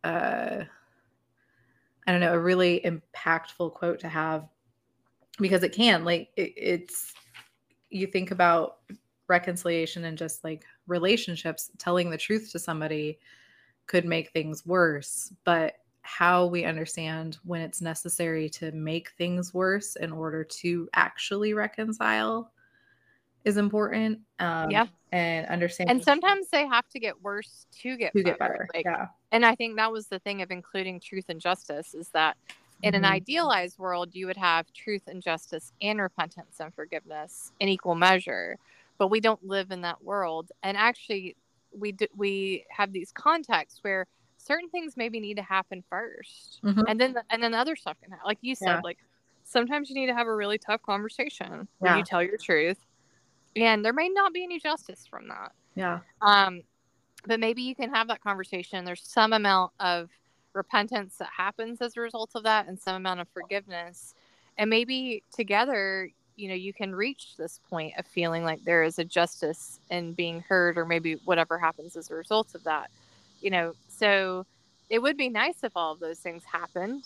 I don't know, a really impactful quote to have, because it can, like, it's, you think about reconciliation and just like relationships, telling the truth to somebody could make things worse, but how we understand when it's necessary to make things worse in order to actually reconcile is important. And understand. And sometimes they have to get worse to get better. Like, and I think that was the thing of including truth and justice, is that in an idealized world, you would have truth and justice and repentance and forgiveness in equal measure, but we don't live in that world. And actually, we have these contexts where certain things maybe need to happen first, and then other stuff can happen. Like you said, like, sometimes you need to have a really tough conversation where you tell your truth, and there may not be any justice from that. But maybe you can have that conversation. There's some amount of repentance that happens as a result of that, and some amount of forgiveness. And maybe together, you know, you can reach this point of feeling like there is a justice in being heard, or maybe whatever happens as a result of that. You know, so it would be nice if all of those things happened.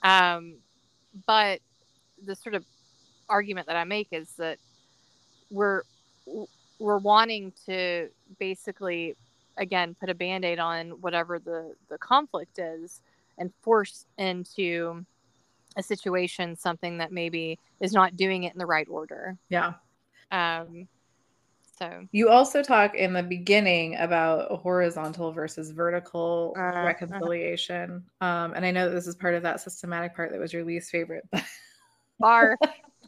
But the sort of argument that I make is that we're wanting to basically, again, put a Band-Aid on whatever the conflict is, and force into a situation something that maybe is not doing it in the right order. So you also talk in the beginning about horizontal versus vertical reconciliation. And I know that this is part of that systematic part that was your least favorite. Barf.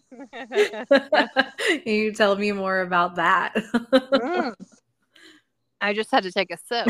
You tell me more about that. I just had to take a sip.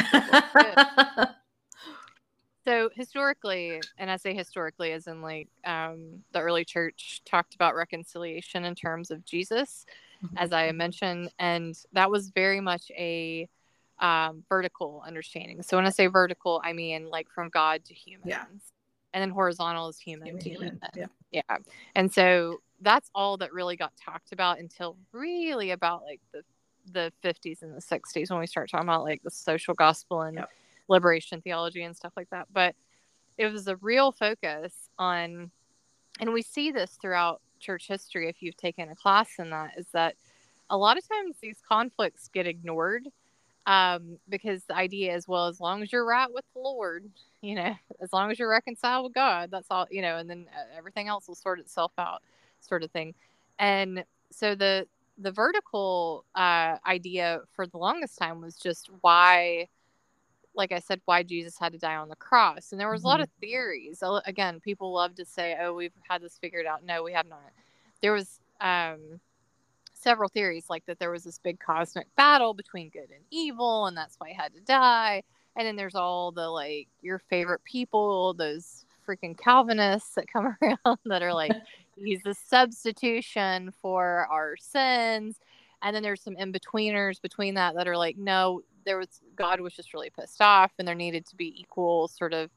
So historically, and I say historically as in like the early church talked about reconciliation in terms of Jesus, as I mentioned, and that was very much a vertical understanding. So when I say vertical, I mean like from God to humans, and then horizontal is human to human. And so that's all that really got talked about until really about like the 50s and the 60s, when we start talking about like the social gospel and liberation theology and stuff like that. But it was a real focus on, and we see this throughout church history if you've taken a class in that, is that a lot of times these conflicts get ignored because the idea is, well, as long as you're right with the Lord, you know, as long as you're reconciled with God, that's all, you know, and then everything else will sort itself out, sort of thing. And so the vertical idea for the longest time was just why, like I said, why Jesus had to die on the cross. And there was a lot of theories. Again, people love to say, oh, we've had this figured out. No, we have not. There was several theories, like that there was this big cosmic battle between good and evil, and that's why he had to die. And then there's all the, like, your favorite people, those freaking Calvinists that come around that are like, he's a substitution for our sins. And then there's some in-betweeners between that are like, no, God was just really pissed off, and there needed to be equal sort of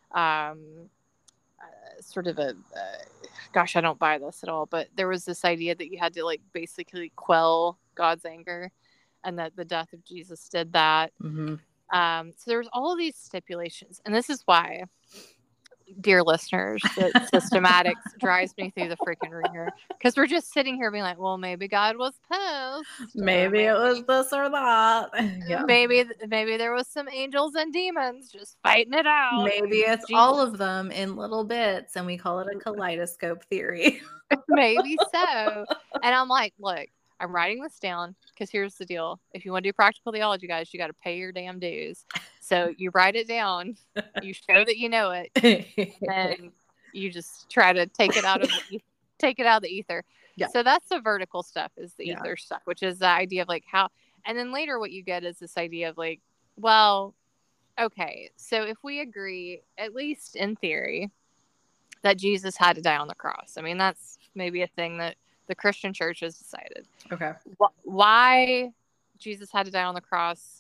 gosh, I don't buy this at all, but there was this idea that you had to like basically quell God's anger, and that the death of Jesus did that. Mm-hmm. So there was all of these stipulations, and this is why, dear listeners, that systematics drives me through the freaking ringer, because we're just sitting here being like, well, maybe God was pissed, maybe it was this or that. Yeah. Maybe there was some angels and demons just fighting it out. Maybe it's all of them in little bits, and we call it a kaleidoscope theory. Maybe so. And I'm like, look, I'm writing this down because here's the deal. If you want to do practical theology, guys, you got to pay your damn dues. So you write it down, you show that you know it, and you just try to take it out of the ether. Yeah. So that's the vertical stuff, is the ether stuff, which is the idea of like how, and then later what you get is this idea of like, well, okay, so if we agree, at least in theory, that Jesus had to die on the cross. I mean, that's maybe a thing that the Christian church has decided. Okay. Why Jesus had to die on the cross,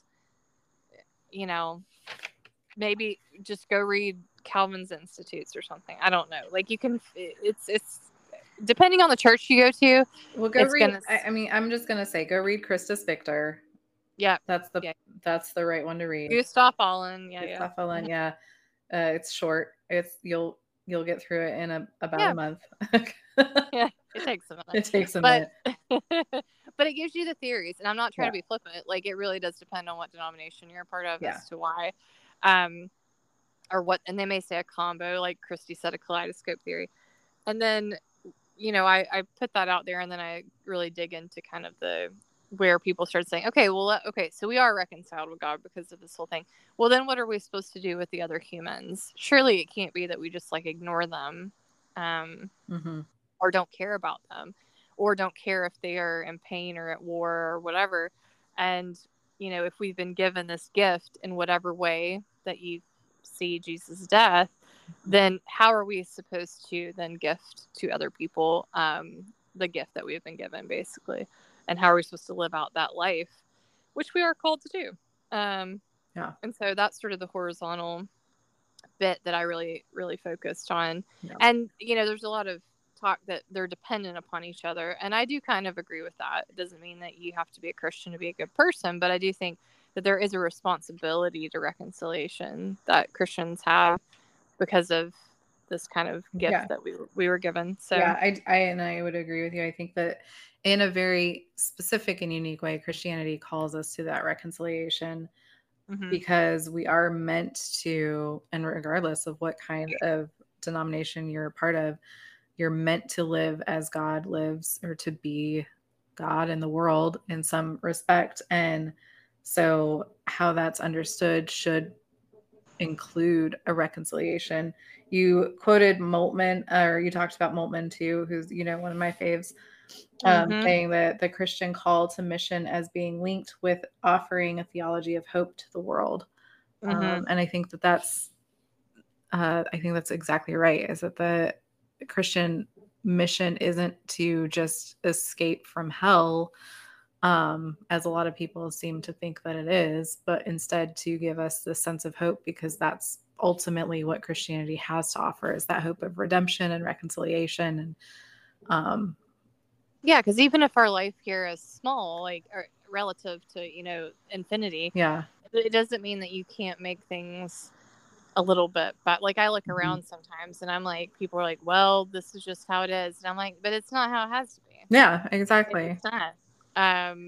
maybe just go read Calvin's Institutes or something. I don't know. Like, you can, it's depending on the church you go to. Well, go read, I'm just going to say, go read Christus Victor. Yeah. That's the right one to read. Gustav Holland. Gustav Holland. Yeah. It's short. You'll get through it in about a month. Yeah. It takes a minute. It takes a minute. But it gives you the theories, and I'm not trying to be flippant. Like, it really does depend on what denomination you're a part of as to why, or what. And they may say a combo, like Christy said, a kaleidoscope theory. And then, I put that out there, and then I really dig into kind of where people start saying, okay, so we are reconciled with God because of this whole thing. Well, then what are we supposed to do with the other humans? Surely it can't be that we just like ignore them, or don't care about them, or don't care if they are in pain or at war or whatever. And, if we've been given this gift in whatever way that you see Jesus' death, then how are we supposed to then gift to other people the gift that we've been given, basically? And how are we supposed to live out that life, which we are called to do? And so that's sort of the horizontal bit that I really, really focused on. Yeah. And, there's a lot of talk that they're dependent upon each other. And I do kind of agree with that. It doesn't mean that you have to be a Christian to be a good person, but I do think that there is a responsibility to reconciliation that Christians have because of this kind of gift that we were given. So I would agree with you. I think that in a very specific and unique way, Christianity calls us to that reconciliation, because we are meant to, and regardless of what kind of denomination you're a part of, you're meant to live as God lives, or to be God in the world in some respect. And so how that's understood should include a reconciliation. You quoted Moltmann, or you talked about Moltmann too, who's, one of my faves, saying that the Christian call to mission as being linked with offering a theology of hope to the world. And I think that's exactly right, is that the Christian mission isn't to just escape from hell, as a lot of people seem to think that it is, but instead to give us this sense of hope, because that's ultimately what Christianity has to offer, is that hope of redemption and reconciliation. And because even if our life here is small, like, or relative to infinity, it doesn't mean that you can't make things a little bit. But like, I look around sometimes and I'm like, people are like, well, this is just how it is, and I'm like, but it's not how it has to be. Yeah, exactly. It's not. And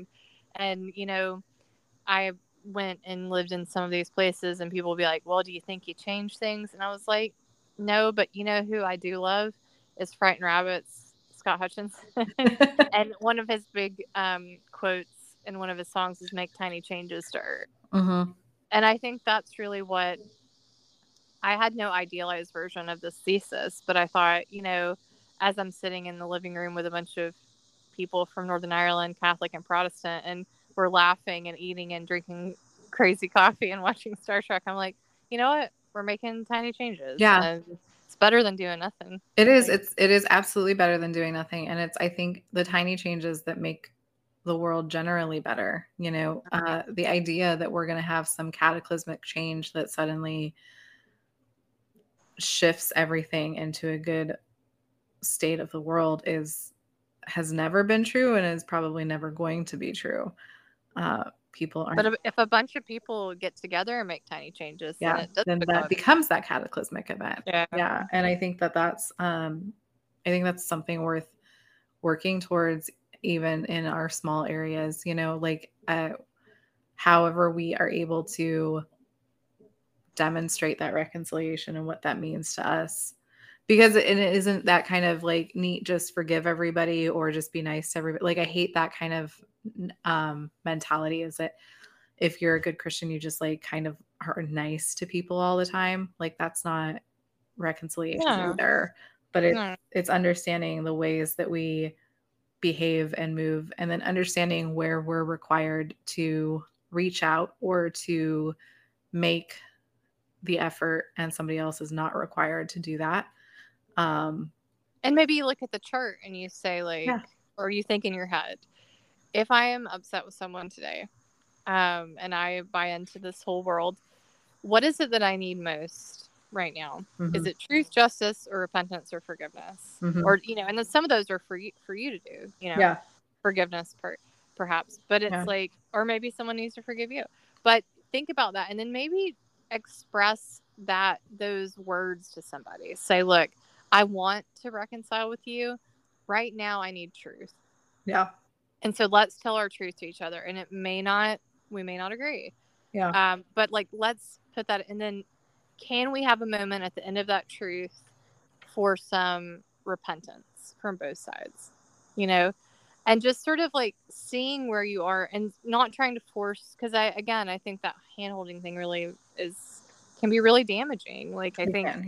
I went and lived in some of these places, and people will be like, well, do you think you changed things? And I was like, no, but who I do love is Frightened Rabbits, Scott Hutchins. And one of his big quotes in one of his songs is "Make tiny changes to Earth." And I think that's really what I had. No idealized version of this thesis, but I thought, as I'm sitting in the living room with a bunch of people from Northern Ireland, Catholic and Protestant, and we're laughing and eating and drinking crazy coffee and watching Star Trek, I'm like, you know what? We're making tiny changes. Yeah. And better than doing nothing. It is. It is absolutely better than doing nothing. And it's, I think, the tiny changes that make the world generally better. The idea that we're going to have some cataclysmic change that suddenly shifts everything into a good state of the world has never been true and is probably never going to be true. People aren't. But if a bunch of people get together and make tiny changes, then that becomes that cataclysmic event. Yeah. And I think that's something worth working towards, even in our small areas. However we are able to demonstrate that reconciliation and what that means to us. Because it isn't that kind of like neat, just forgive everybody or just be nice to everybody. Like, I hate that kind of mentality, is that if you're a good Christian, you just like kind of are nice to people all the time. Like, that's not reconciliation either. But it's understanding the ways that we behave and move, and then understanding where we're required to reach out or to make the effort and somebody else is not required to do that. And maybe you look at the chart and you say, like, or you think in your head, if I am upset with someone today, and I buy into this whole world, what is it that I need most right now? Mm-hmm. Is it truth, justice, or repentance, or forgiveness? Mm-hmm. Or, and then some of those are for you to do, forgiveness perhaps, but it's like, or maybe someone needs to forgive you, but think about that. And then maybe express those words to somebody. Say, look, I want to reconcile with you right now. I need truth. Yeah. And so let's tell our truth to each other. And we may not agree. Yeah. But like, let's put that, and then can we have a moment at the end of that truth for some repentance from both sides, and just sort of like seeing where you are and not trying to force, because I think that hand-holding thing really can be really damaging. Like, I think,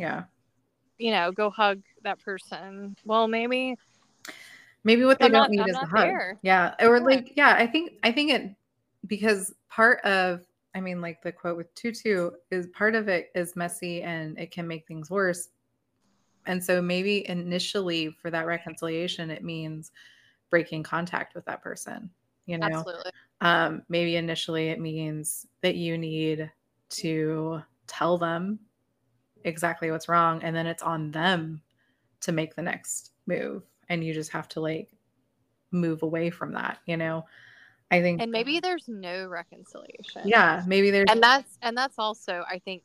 go hug that person. Well, maybe what they don't need is a hug. There. Yeah. Or like, I think it, because part of, like the quote with Tutu, is part of it is messy and it can make things worse. And so maybe initially for that reconciliation, it means breaking contact with that person, Absolutely. Maybe initially it means that you need to tell them exactly what's wrong, and then it's on them to make the next move, and you just have to like move away from that, I think. And maybe there's no reconciliation. Yeah, maybe there's, and that's also, I think,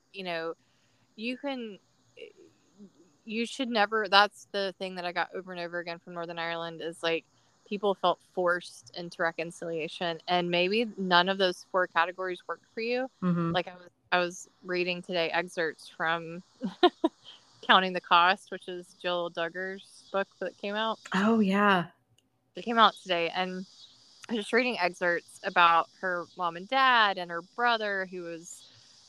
you should never, that's the thing that I got over and over again from Northern Ireland, is like, people felt forced into reconciliation, and maybe none of those 4 categories worked for you. Mm-hmm. Like, I was reading today excerpts from Counting the Cost, which is Jill Duggar's book that came out. Oh yeah, it came out today, and I was just reading excerpts about her mom and dad and her brother, who was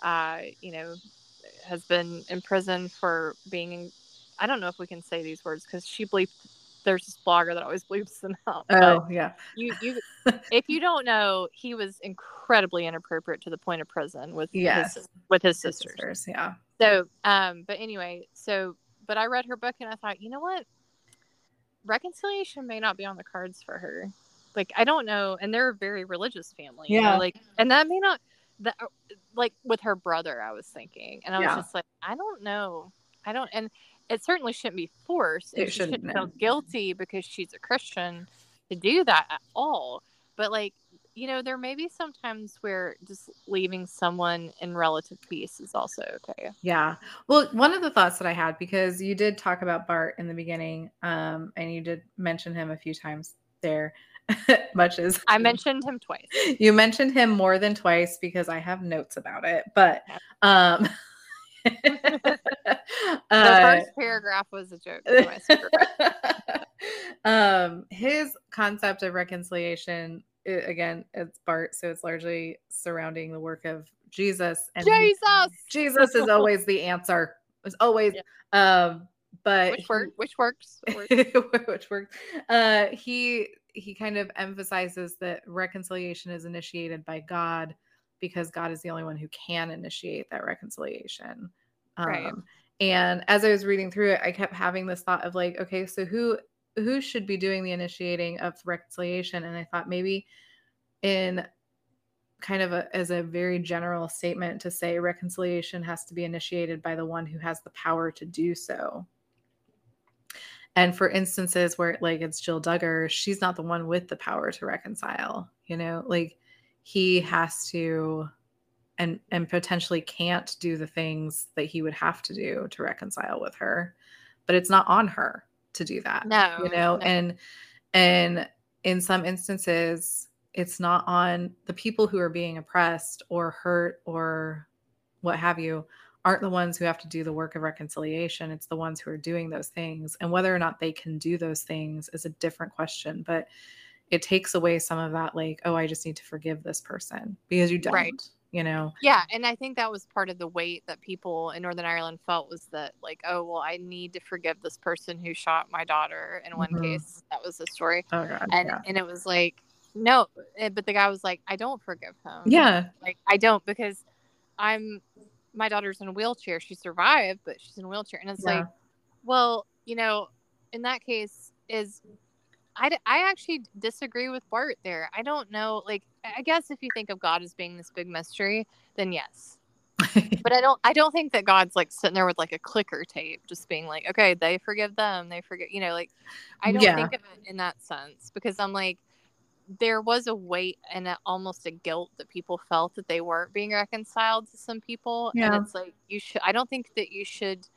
has been in prison for being, I don't know if we can say these words because there's this blogger that always bleeps them out. Oh, but yeah. You if you don't know, he was incredibly inappropriate to the point of prison with his sisters. Yeah. So, but anyway, but I read her book and I thought, you know what? Reconciliation may not be on the cards for her. Like, I don't know. And they're a very religious family. Yeah. And that may not, like with her brother, I was thinking, and I was just like, I don't know. And it certainly shouldn't be forced. She shouldn't feel guilty because she's a Christian to do that at all. But like, there may be some times where just leaving someone in relative peace is also okay. Yeah. Well, one of the thoughts that I had, because you did talk about Bart in the beginning, and you did mention him a few times there, much as I mentioned him twice. You mentioned him more than twice because I have notes about it. But the first paragraph was a joke. His concept of reconciliation, again, it's Bart, so it's largely surrounding the work of Jesus. And Jesus is always the answer. It's always, but which works. Which works. He kind of emphasizes that reconciliation is initiated by God, because God is the only one who can initiate that reconciliation. Right. And as I was reading through it, I kept having this thought of like, okay, so who should be doing the initiating of reconciliation? And I thought maybe in kind of as a very general statement to say reconciliation has to be initiated by the one who has the power to do so. And for instances where like it's Jill Duggar, she's not the one with the power to reconcile, like he has to and potentially can't do the things that he would have to do to reconcile with her, but it's not on her to do that. No. And in some instances it's not on the people who are being oppressed or hurt or what have you, aren't the ones who have to do the work of reconciliation. It's the ones who are doing those things. And whether or not they can do those things is a different question, but it takes away some of that, like, oh, I just need to forgive this person, because you don't, Right. Yeah. And I think that was part of the weight that people in Northern Ireland felt, was that like, oh, well, I need to forgive this person who shot my daughter. In one case, that was the story. Oh God. And it was like, no, but the guy was like, I don't forgive him. Yeah. Like, I don't, because my daughter's in a wheelchair. She survived, but she's in a wheelchair. And it's like, well, in that case I actually disagree with Bart there. I don't know. Like, I guess if you think of God as being this big mystery, then yes. But I don't think that God's like sitting there with like a clicker tape, just being like, okay, they forgive them. They forget, like, I don't think of it in that sense, because I'm like, there was a weight and almost a guilt that people felt that they weren't being reconciled to some people. Yeah. And it's like, I don't think that you should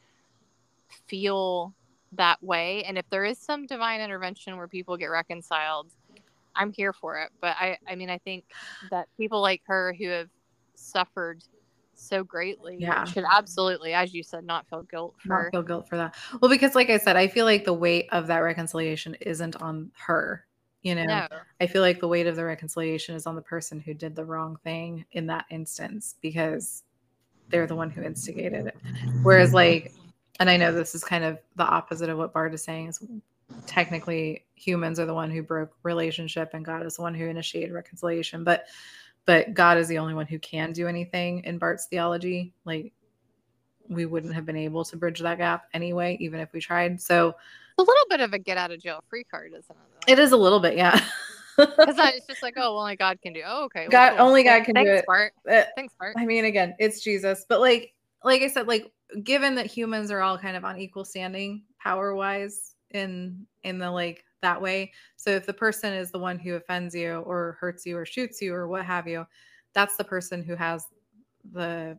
feel that way. And if there is some divine intervention where people get reconciled, I'm here for it. But I mean, I think that people like her who have suffered so greatly should absolutely, as you said, not feel guilt for that. Well, because like I said, I feel like the weight of that reconciliation isn't on her. No. I feel like the weight of the reconciliation is on the person who did the wrong thing in that instance, because they're the one who instigated it. Whereas like, and I know this is kind of the opposite of what Bart is saying, is technically humans are the one who broke relationship and God is the one who initiated reconciliation. But God is the only one who can do anything in Bart's theology. Like, we wouldn't have been able to bridge that gap anyway, even if we tried. So a little bit of a get out of jail free card, isn't it? It is a little bit, yeah. Because it's just like, oh, only God can do. Oh, okay. Well, God, cool. Only God can do it. Bart. Thanks, Bart. I mean, again, it's Jesus, but like I said, like, given that humans are all kind of on equal standing power wise in the like that way. So if the person is the one who offends you or hurts you or shoots you or what have you, that's the person who has the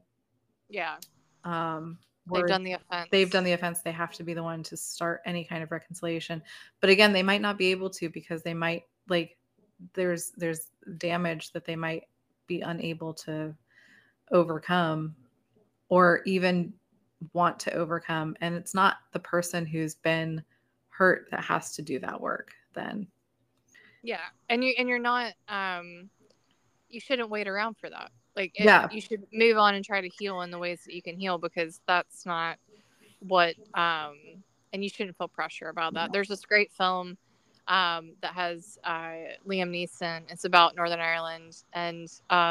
they've done the offense. They've done the offense. They have to be the one to start any kind of reconciliation. But again, they might not be able to, because they might, like, there's damage that they might be unable to overcome or even want to overcome. And it's not the person who's been hurt that has to do that work then. Yeah. And you're not, you shouldn't wait around for that. Like, you should move on and try to heal in the ways that you can heal, because that's not what, and you shouldn't feel pressure about that. There's this great film that has Liam Neeson. It's about Northern Ireland, and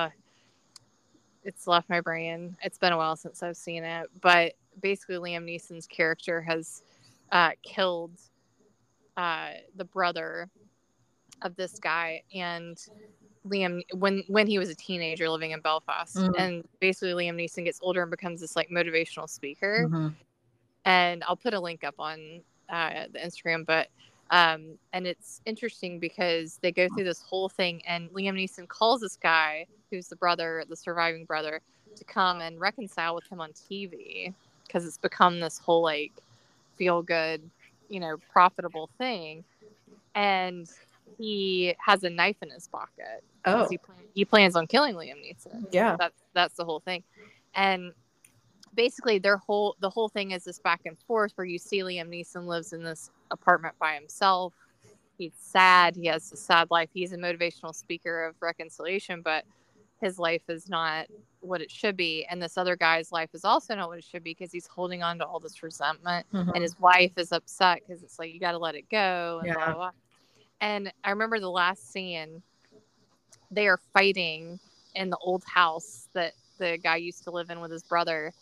it's left my brain. It's been a while since I've seen it, but basically Liam Neeson's character has killed the brother of this guy, and Liam, when he was a teenager living in Belfast, and basically Liam Neeson gets older and becomes this like motivational speaker, and I'll put a link up on the Instagram, but and it's interesting because they go through this whole thing, and Liam Neeson calls this guy who's the surviving brother, to come and reconcile with him on TV, because it's become this whole like feel good, profitable thing, and he has a knife in his pocket. Oh, he plans on killing Liam Neeson. Yeah, that's the whole thing. And basically the whole thing is this back and forth where you see Liam Neeson lives in this apartment by himself. He's sad. He has a sad life. He's a motivational speaker of reconciliation, but his life is not what it should be. And this other guy's life is also not what it should be, because he's holding on to all this resentment, and his wife is upset because it's like, you got to let it go, and blah, blah, blah. And I remember the last scene, they are fighting in the old house that the guy used to live in with his brother.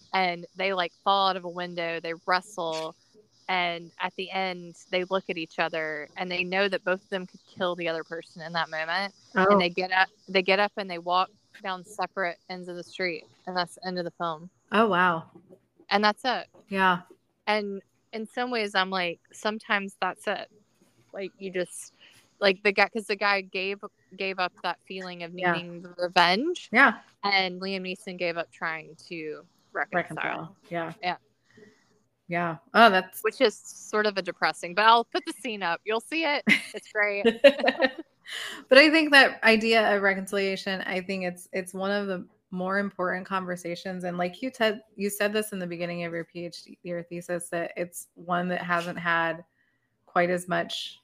and they like fall out of a window, they wrestle, and at the end they look at each other and they know that both of them could kill the other person in that moment. And they get up and they walk down separate ends of the street, and that's the end of the film. Oh wow. And that's it. Yeah. And in some ways I'm like, sometimes that's it. Like, you just, like, the guy, because the guy gave up that feeling of needing revenge. Yeah. And Liam Neeson gave up trying to reconcile. Yeah. Yeah. Yeah. Oh, that's... Which is sort of a depressing, but I'll put the scene up. You'll see it. It's great. But I think that idea of reconciliation, I think it's one of the more important conversations. And like you said this in the beginning of your PhD, your thesis, that it's one that hasn't had quite as much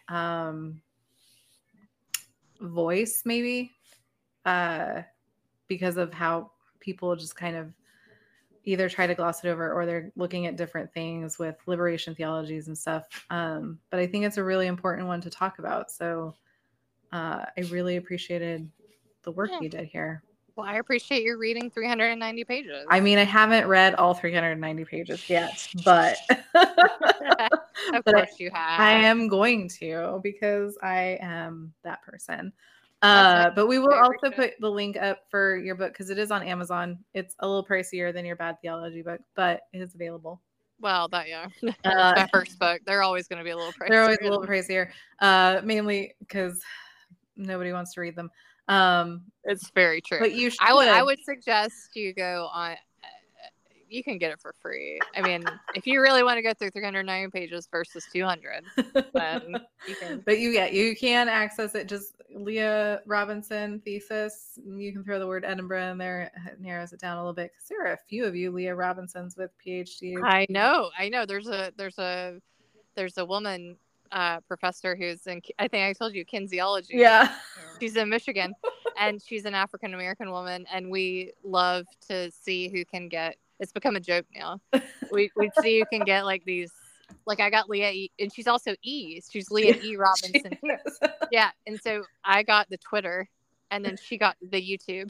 voice, maybe, because of how people just kind of either try to gloss it over, or they're looking at different things with liberation theologies and stuff. But I think it's a really important one to talk about. So I really appreciated the work you did here. Well, I appreciate you reading 390 pages. I mean, I haven't read all 390 pages yet, but of course you have. I am going to, because I am that person. But we will also put the link up for your book, because it is on Amazon. It's a little pricier than your Bad Theology book, but it is available. Well, it's my first book. They're always going to be a little pricier. They're always a little pricier, mainly because nobody wants to read them. It's very true. But you should. I would suggest you go on. You can get it for free. I mean, if you really want to go through 390 pages versus 200, then you can. But you can access it. Just Leah Robinson thesis. You can throw the word Edinburgh in there. It narrows it down a little bit, because there are a few of you Leah Robinsons with PhDs. I know. There's a woman professor who's in, I think I told you, kinesiology. Yeah. She's in Michigan, and she's an African American woman, and we love to see who can get. It's become a joke now. We see who can get like these. Like, I got Leah E, and she's also E. She's Leah E. Robinson too. Yeah, and so I got the Twitter, and then she got the YouTube.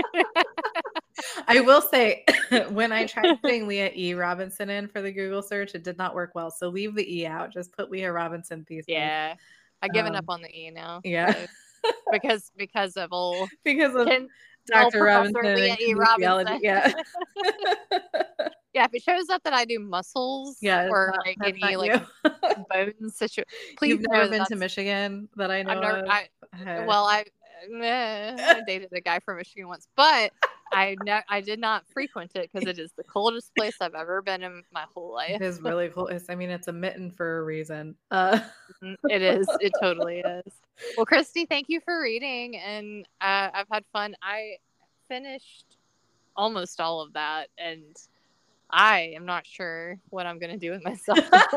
I will say, when I tried putting Leah E. Robinson in for the Google search, it did not work well. So leave the E out. Just put Leah Robinson thesis. Yeah, I've given up on the E now. Yeah, so, because of Dr. Robinson, Leah E. Robinson. Yeah. Yeah, if it shows up that I do muscles, or like any like bones situation, please. You've never been to Michigan that I know of? I dated a guy from Michigan once, but I did not frequent it, because it is the coldest place I've ever been in my whole life. It is really cool. It's a mitten for a reason. It is. It totally is. Well, Christy, thank you for reading, and I've had fun. I finished almost all of that, and I am not sure what I'm going to do with myself.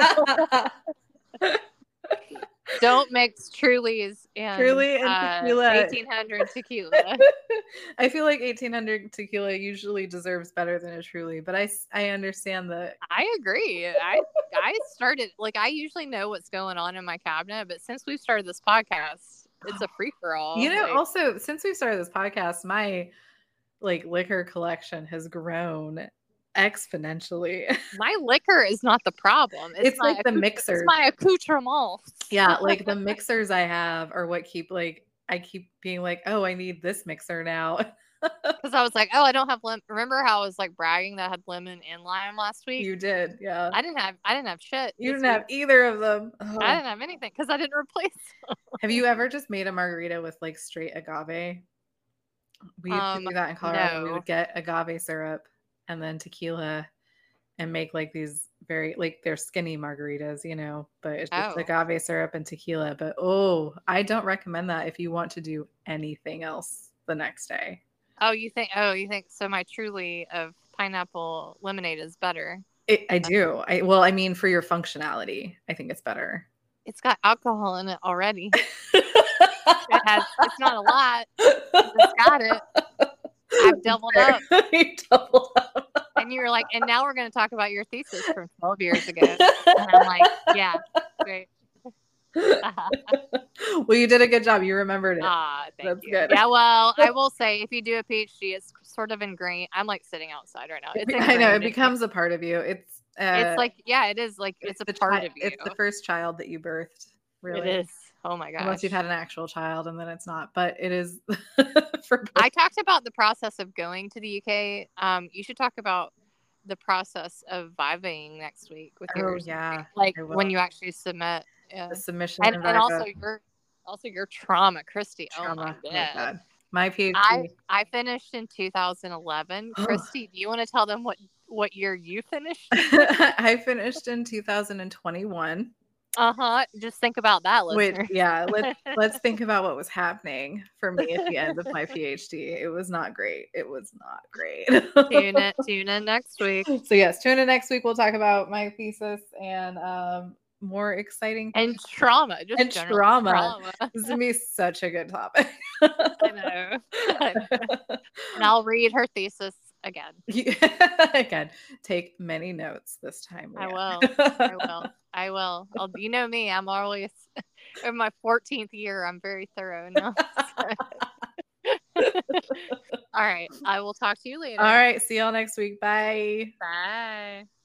Don't mix Truly's and tequila. 1800 tequila. I feel like 1800 tequila usually deserves better than a Truly, but I understand that. I agree. I started, like, I usually know what's going on in my cabinet, but since we've started this podcast, it's a free for all. Also, since we've started this podcast, my liquor collection has grown exponentially. My liquor is not the problem. It's like the mixers. It's my accoutrements. Yeah, like the mixers I have are what keep I keep being like, oh, I need this mixer now. Because I was like, oh, I don't have lemon. Remember how I was like bragging that I had lemon and lime last week? You did, yeah. I didn't have shit. You didn't have either of them. Oh. I didn't have anything because I didn't replace them. Have you ever just made a margarita with like straight agave? We used to do that in Colorado. No. We would get agave syrup and then tequila and make like these very, like, they're skinny margaritas, but it's just agave syrup and tequila. But I don't recommend that if you want to do anything else the next day. You think so? My Truly of pineapple lemonade is better. I do. For your functionality, I think it's better. It's got alcohol in it already. It's not a lot. It's got it. I've doubled up. You doubled up. And you were like, and now we're going to talk about your thesis from 12 years ago. And I'm like, yeah, great. Well, you did a good job. You remembered it. Thank That's you. good. Yeah, well, I will say if you do a PhD, it's sort of ingrained. I'm like sitting outside right now. It's I know it ingrained. becomes a part of you. It's like, yeah, it is like it's a part of you. It's the first child that you birthed, really. It is. Oh my gosh. Unless you've had an actual child and then it's not, but it is for both. I talked about the process of going to the UK. You should talk about the process of viving next week with yours. Yeah. Like when you actually submit the submission and also your trauma, Christy. Trauma. Oh my God. My PhD. I finished in 2011. Christy, do you want to tell them what year you finished? I finished in 2021. Just think about that, listener. Let's think about what was happening for me at the end of my PhD. It was not great. Tune in next week. So yes, tune in next week. We'll talk about my thesis and more exciting and trauma. Trauma. This is gonna be such a good topic. I know. And I'll read her thesis again. Again, take many notes this time. I will. You know me. I'm always in my 14th year. I'm very thorough now. All right. I will talk to you later. All right. See y'all next week. Bye. Bye.